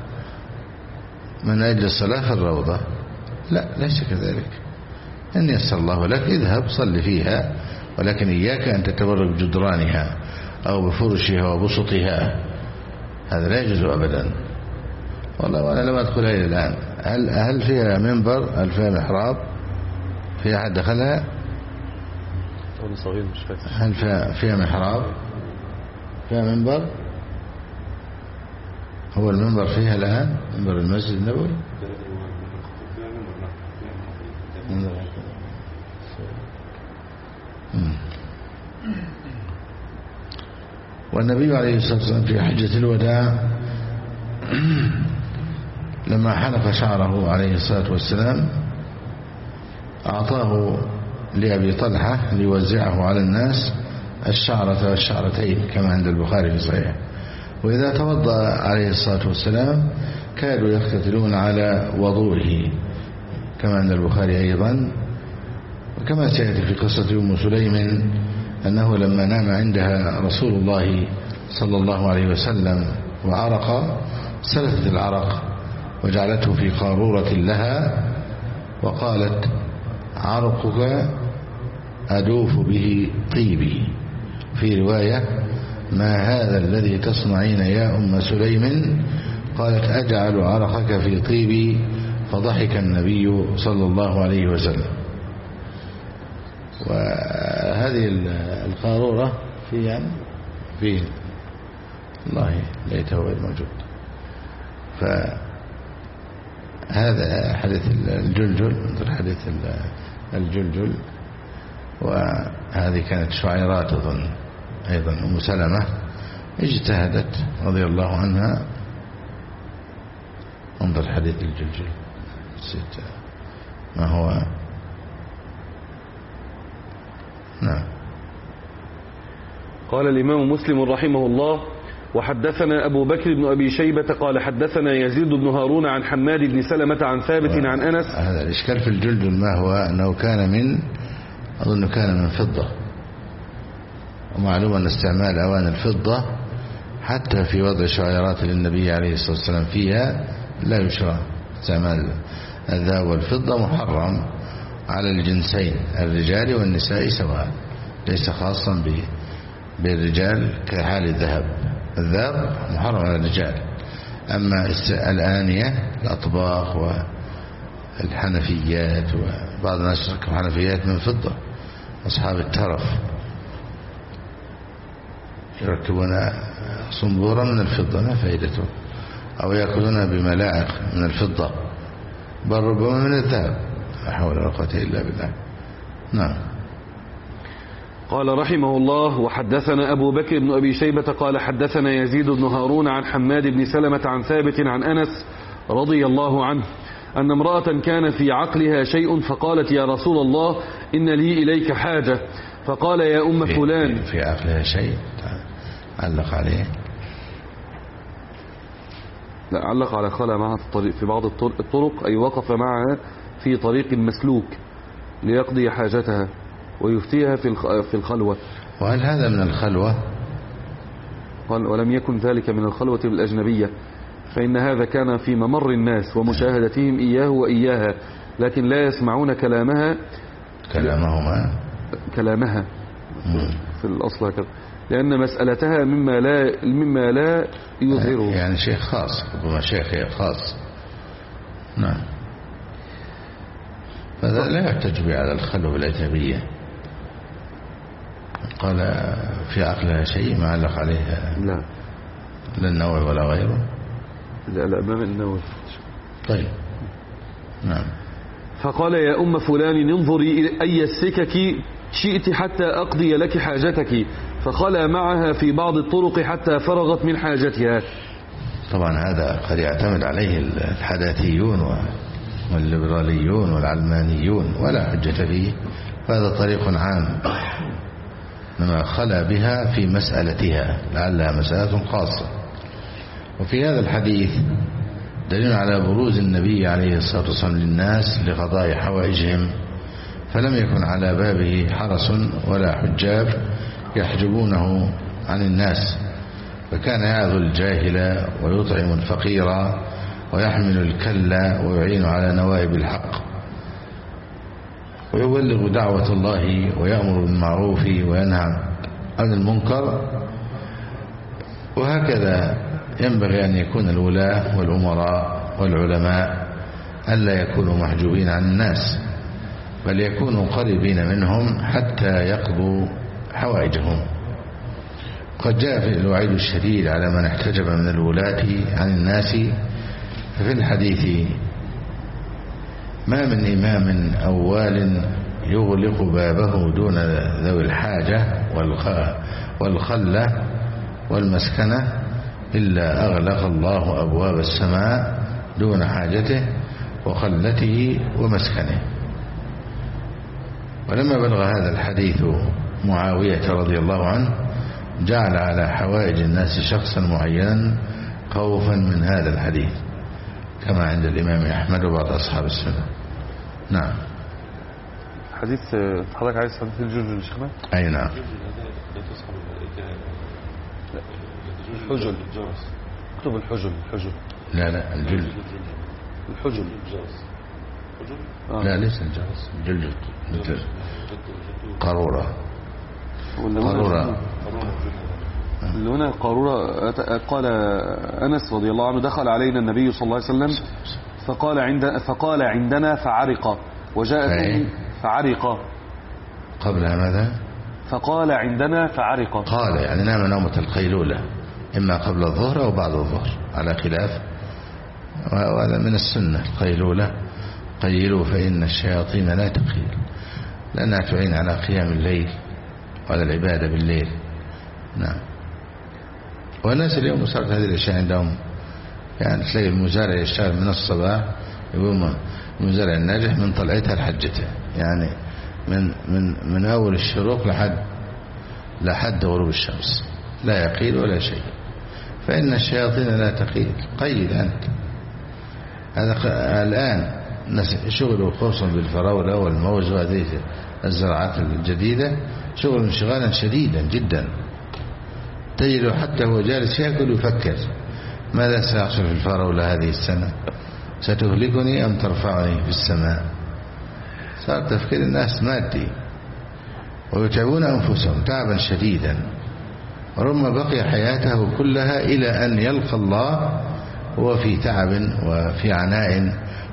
من أجل الصلاة في الروضة. لا، ليس كذلك. إن يسر الله لك اذهب صل فيها، ولكن إياك أن تتبرك بجدرانها أو بفرشها وبسطها، هذا لا يجوز أبدا. والله وأنا لم أدخلها إلى الآن. هل فيها منبر؟ هل فيها محراب؟ في أحد دخلها؟ أنا صغير مش فاكر. هل فيها محراب؟ فيها منبر؟ هو المنبر فيها الآن؟ منبر المسجد النبوي؟ والنبي عليه الصلاة والسلام في حجة الوداع لما حلق شعره عليه الصلاة والسلام أعطاه لأبي طلحة ليوزعه على الناس الشعرة والشعرتين كما عند البخاري في صحيح. وإذا توضأ عليه الصلاة والسلام كادوا يقتتلون على وضوئه كما عند البخاري أيضا. وكما سيأتي في قصة أم سليم أنه لما نام عندها رسول الله صلى الله عليه وسلم وعرق، سلتت العرق وجعلته في قارورة لها وقالت: عرقك أدوف به طيبي. في رواية: ما هذا الذي تصنعين يا أم سليم؟ قالت: أجعل عرقك في طيبي. فضحك النبي صلى الله عليه وسلم. وهذه القارورة فيه الله ليته غير موجود. فهذا حديث الجلجل، مثل حديث الجلجل. وهذه كانت شعيرات أظن أيضا. أم سلمة اجتهدت رضي الله عنها. انظر حديث الجلجل ما هو. نعم. قال الإمام مسلم رحمه الله: وحدثنا أبو بكر بن أبي شيبة قال حدثنا يزيد بن هارون عن حماد بن سلمة عن ثابت عن أنس. هذا الإشكال في الجلجل ما هو؟ أنه أظن كان من فضة، ومعلوم أن استعمال أوان الفضة حتى في وضع شعيرات للنبي عليه الصلاة والسلام فيها لا يشرع. استعمال الذهب والفضة محرم على الجنسين، الرجال والنساء سواء، ليس خاصا بالرجال كحال الذهب. الذهب محرم على الرجال. أما الآنية، الأطباق الحنفيات، وبعض الناس يركب حنفيات من فضة، أصحاب الترف يركبون صنبورا من الفضة ما فائدته، أو يأكلون بملاعق من الفضة، بل ربما من الذهب، لا حول ولا قوة إلا بالله. نعم. قال رحمه الله: وحدثنا أبو بكر بن أبي شيبة قال حدثنا يزيد بن هارون عن حماد بن سلمة عن ثابت عن أنس رضي الله عنه أن امرأة كان في عقلها شيء فقالت: يا رسول الله إن لي إليك حاجة. فقال: يا أم فلان. في عقلها شيء علق عليه، لا، علق على خلى معها في الطريق، في بعض الطرق، أي وقف معها في طريق مسلوك ليقضي حاجتها ويفتيها في الخلوة. وهل هذا من الخلوة؟ قال: ولم يكن ذلك من الخلوة بالأجنبية، فإن هذا كان في ممر الناس ومشاهدتهم إياه وإياها، لكن لا يسمعون كلامها في الأصل هكذا، لأن مسألتها مما لا يظهره، يعني شيء خاص، ربما شيء خاص. نعم. فهذا لا يحتج به على الخلوة بالأجنبية. قال في عقلها شيء ما علق عليها، لا النووي ولا غيره. لا أمام النووي. طيب. نعم. فقال: يا أم فلان انظري أي السكك شئت حتى أقضي لك حاجتك، فخلى معها في بعض الطرق حتى فرغت من حاجتها. طبعا هذا قد يعتمد عليه الحداثيون والليبراليون والعلمانيون ولا حجة فيه، فهذا طريق عام، إنما خلى بها في مسألتها لعلها مسألة خاصة. وفي هذا الحديث دليل على بروز النبي عليه الصلاة والسلام للناس لقضاء حوائجهم، فلم يكن على بابه حرس ولا حجاب يحجبونه عن الناس، فكان يعظ الجاهل ويطعم الفقير ويحمل الكل ويعين على نوائب الحق ويبلغ دعوة الله ويأمر بالمعروف وينهى عن المنكر. وهكذا ينبغي أن يكون الولاة والأمراء والعلماء ألا يكونوا محجوبين عن الناس، بل يكونوا قريبين منهم حتى يقضوا حوائجهم. قد جاء في الوعيد الشديد على من احتجب من الولاة عن الناس، ففي الحديث: ما من إمام أو وال يغلق بابه دون ذوي الحاجة والخلة والمسكنة إلا أغلق الله أبواب السماء دون حاجته وخلته ومسكنه. ولما بلغ هذا الحديث معاوية رضي الله عنه جعل على حوائج الناس شخصا معينا خوفا من هذا الحديث، كما عند الإمام أحمد وبعض أصحاب السنة. نعم. حديث حضرتك عايز حديث الجلجل يا شيخنا؟ أي نعم. الحجل، اكتب الحجل. لا الجلجل. الحجل. لا ليس الجرس، الجلجل مثل قارورة. اللي هنا قارورة. قال أنس رضي الله عنه: دخل علينا النبي صلى الله عليه وسلم فقال عندنا فعرق، وجاءت فعرق. قبلها ماذا؟ فقال عندنا فعرق. قال يعني نام نومة القيلولة، إما قبل الظهر أو بعد الظهر على خلاف، وهذا من السنة. القيلولة قيلوا فإن الشياطين لا تقيل، لأنها تعين على قيام الليل وعلى العبادة بالليل. نعم. والناس اليوم صارت هذه الأشياء عندهم، يعني تلاقي المزارع يشتغل من الصباح، يقوم المزارع الناجح من طلعتها لحجته، يعني من أول الشروق لحد غروب الشمس، لا يقيل ولا شيء. فإن الشياطين لا تقيل، قيل أنت. هذا الآن شغلوا خصوصا بالفراولة والموز وهذه الزراعات الجديدة، شغل انشغالا شديدا جدا، تجد حتى هو جالس يأكل يفكر: ماذا سيحصل في الفراولة هذه السنة؟ ستهلكني أم ترفعني في السماء؟ صار تفكير الناس مادي، ويتعبون أنفسهم تعبا شديدا، وربما بقي حياته كلها إلى أن يلقى الله وهو في تعب وفي عناء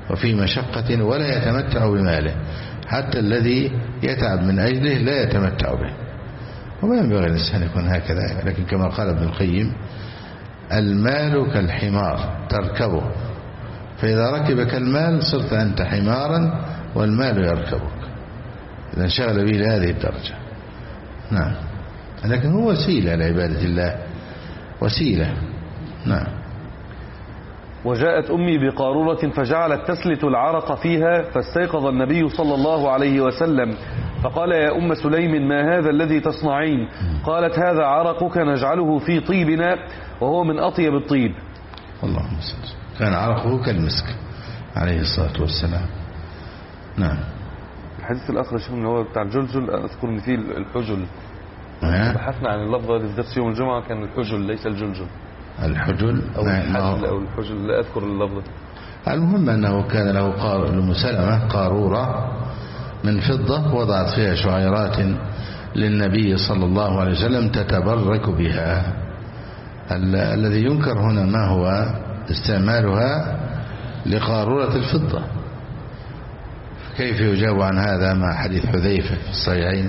وفي مشقة ولا يتمتع بماله، حتى الذي يتعب من أجله لا يتمتع به. وما ينبغي الإنسان يكون هكذا، لكن كما قال ابن القيم: المال كالحمار تركبه، فإذا ركبك المال صرت أنت حمارا والمال يركبك، إذا انشغل به لهذه الدرجة. نعم، لكن هو وسيلة لعبادة الله، وسيلة. نعم. وجاءت أمي بقارورة فجعلت تسلت العرق فيها، فاستيقظ النبي صلى الله عليه وسلم فقال: يا أم سليم، ما هذا الذي تصنعين؟ قالت: هذا عرقك نجعله في طيبنا وهو من أطيب الطيب. اللهم صل وسلم. كان عرقه كالمسك عليه الصلاة والسلام. نعم. الحديث الآخر اللي هو بتاع الجلجل، أذكر أن فيه الحجل. بحثنا عن اللفظ هذا في درس يوم الجمعة، كان الحجل ليس الجلجل. الحجل أو الحجل أو الحجل، لا أذكر اللفظ. المهم أنه كان له لأم سلمة قارورة من فضة وضعت فيها شعيرات للنبي صلى الله عليه وسلم تتبرك بها. الذي ينكر هنا ما هو استعمالها لقارورة الفضة. كيف يجاب عن هذا مع حديث حذيفة في الصحيحين؟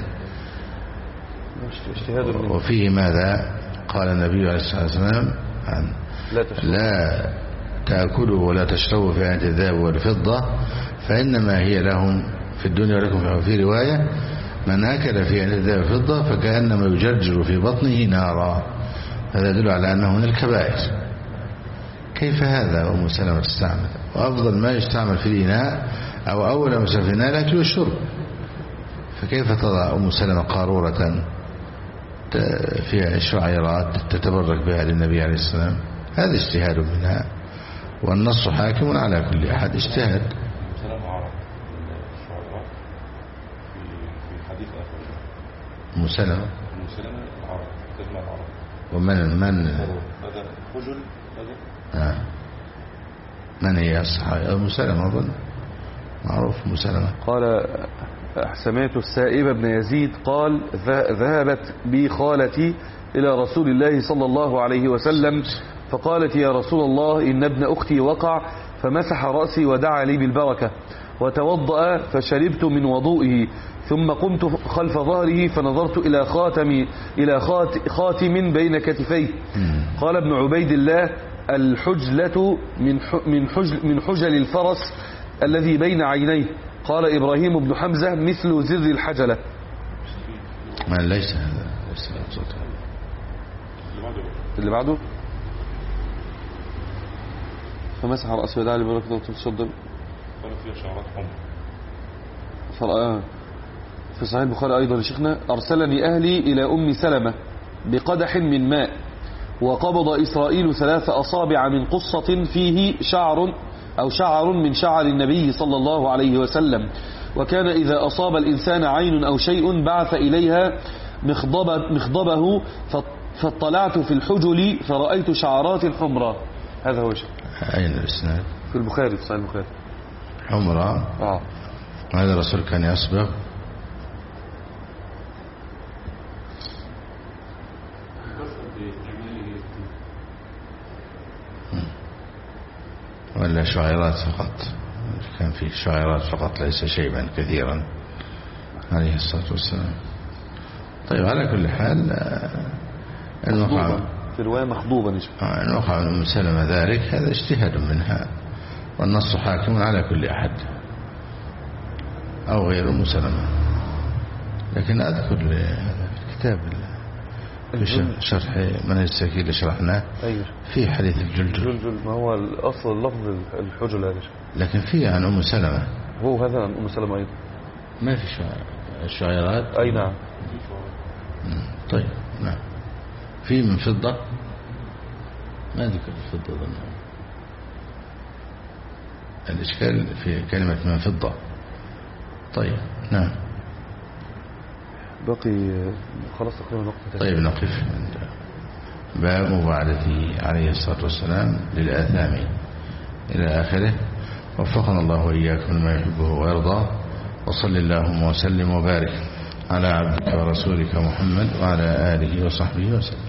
وفيه ماذا قال النبي عليه الصلاة والسلام: لا تأكلوا ولا تشربوا في آية الذهب والفضة فإنما هي لهم في الدنيا ولكم في رواية: من أكل في آية الذهب والفضة فكأنما يجرجر في بطنه نارا. هذا يدل على أنه من الكبائر. كيف هذا أم سلمة تستعمل؟ وأفضل ما يستعمل في الإناء أو أول ما يستعمل في الإناء الأكل والشرب، فكيف تضع أم سلمة قارورة فيها شعيرات تتبرك بها للنبي عليه السلام؟ هذا اجتهاد منها، والنص حاكم على كل أحد اجتهاد. أم سلمة ومن هذا حجل هذا من هي الصحابة؟ أم سلمة أظن معروف. أم سلمة قال: سمعت السائب بن يزيد قال: ذهبت بي خالتي إلى رسول الله صلى الله عليه وسلم فقالت: يا رسول الله، إن ابن أختي وقع، فمسح رأسي ودعا لي بالبركة، وتوضأ فشربت من وضوئه، ثم قمت خلف ظهره فنظرت إلى خاتم بين كتفيه. قال ابن عبيد الله: الحجلة من حجل الفرس الذي بين عينيه. قال إبراهيم بن حمزة: مثل زر الحجلة. ما ليس هذا اللي بعده فمسح رأسه ودعا لبركة وتصدق. قال فيها شعرات حمر. في صحيح البخاري أيضا شيخنا: أرسلني أهلي إلى أم سلمة بقدح من ماء، وقبض إسرائيل 3 أصابع من قصة فيه شعر من شعر النبي صلى الله عليه وسلم، وكان إذا أصاب الإنسان عين أو شيء بعث إليها مخضبه، فاطلعت في الحجل فرأيت شعرات حمراء. هذا هو شيء. أين الإسناد؟ في البخاري، في صحيح البخاري. حمراء. هذا الرسول كان يصبغ. ولا شعيرات فقط؟ كان فيه شعيرات فقط ليس شيئا كثيرا عليه الصلاة والسلام. طيب، على كل حال المقام في رواية مخضوبة الوقع من أم سلمة ذلك هذا اجتهاد منها، والنص حاكم على كل أحد أو غير أم سلمة. لكن أذكر هذا الكتاب شرح منهج السكي اللي شرحناه في حديث الجلجل. ما هو الأصل لفظ الحجل هذا، لكن فيه عن أم سلمة. هو هذا عن أم سلمة أيضا. ما في شعيرات. أي نعم. طيب، نعم. في من فضة، ما ذكر الفضة ظنه. الإشكال في كلمة من فضة. طيب، نعم. باقي خلاص تقريبا نقطة. طيب، نقف عند باب مباعدته عليه الصلاة والسلام للآثام إلى آخره. وفقنا الله وإياكم لما يحبه ويرضى. وصل اللهم وسلم وبارك على عبدك ورسولك محمد وعلى آله وصحبه وسلم.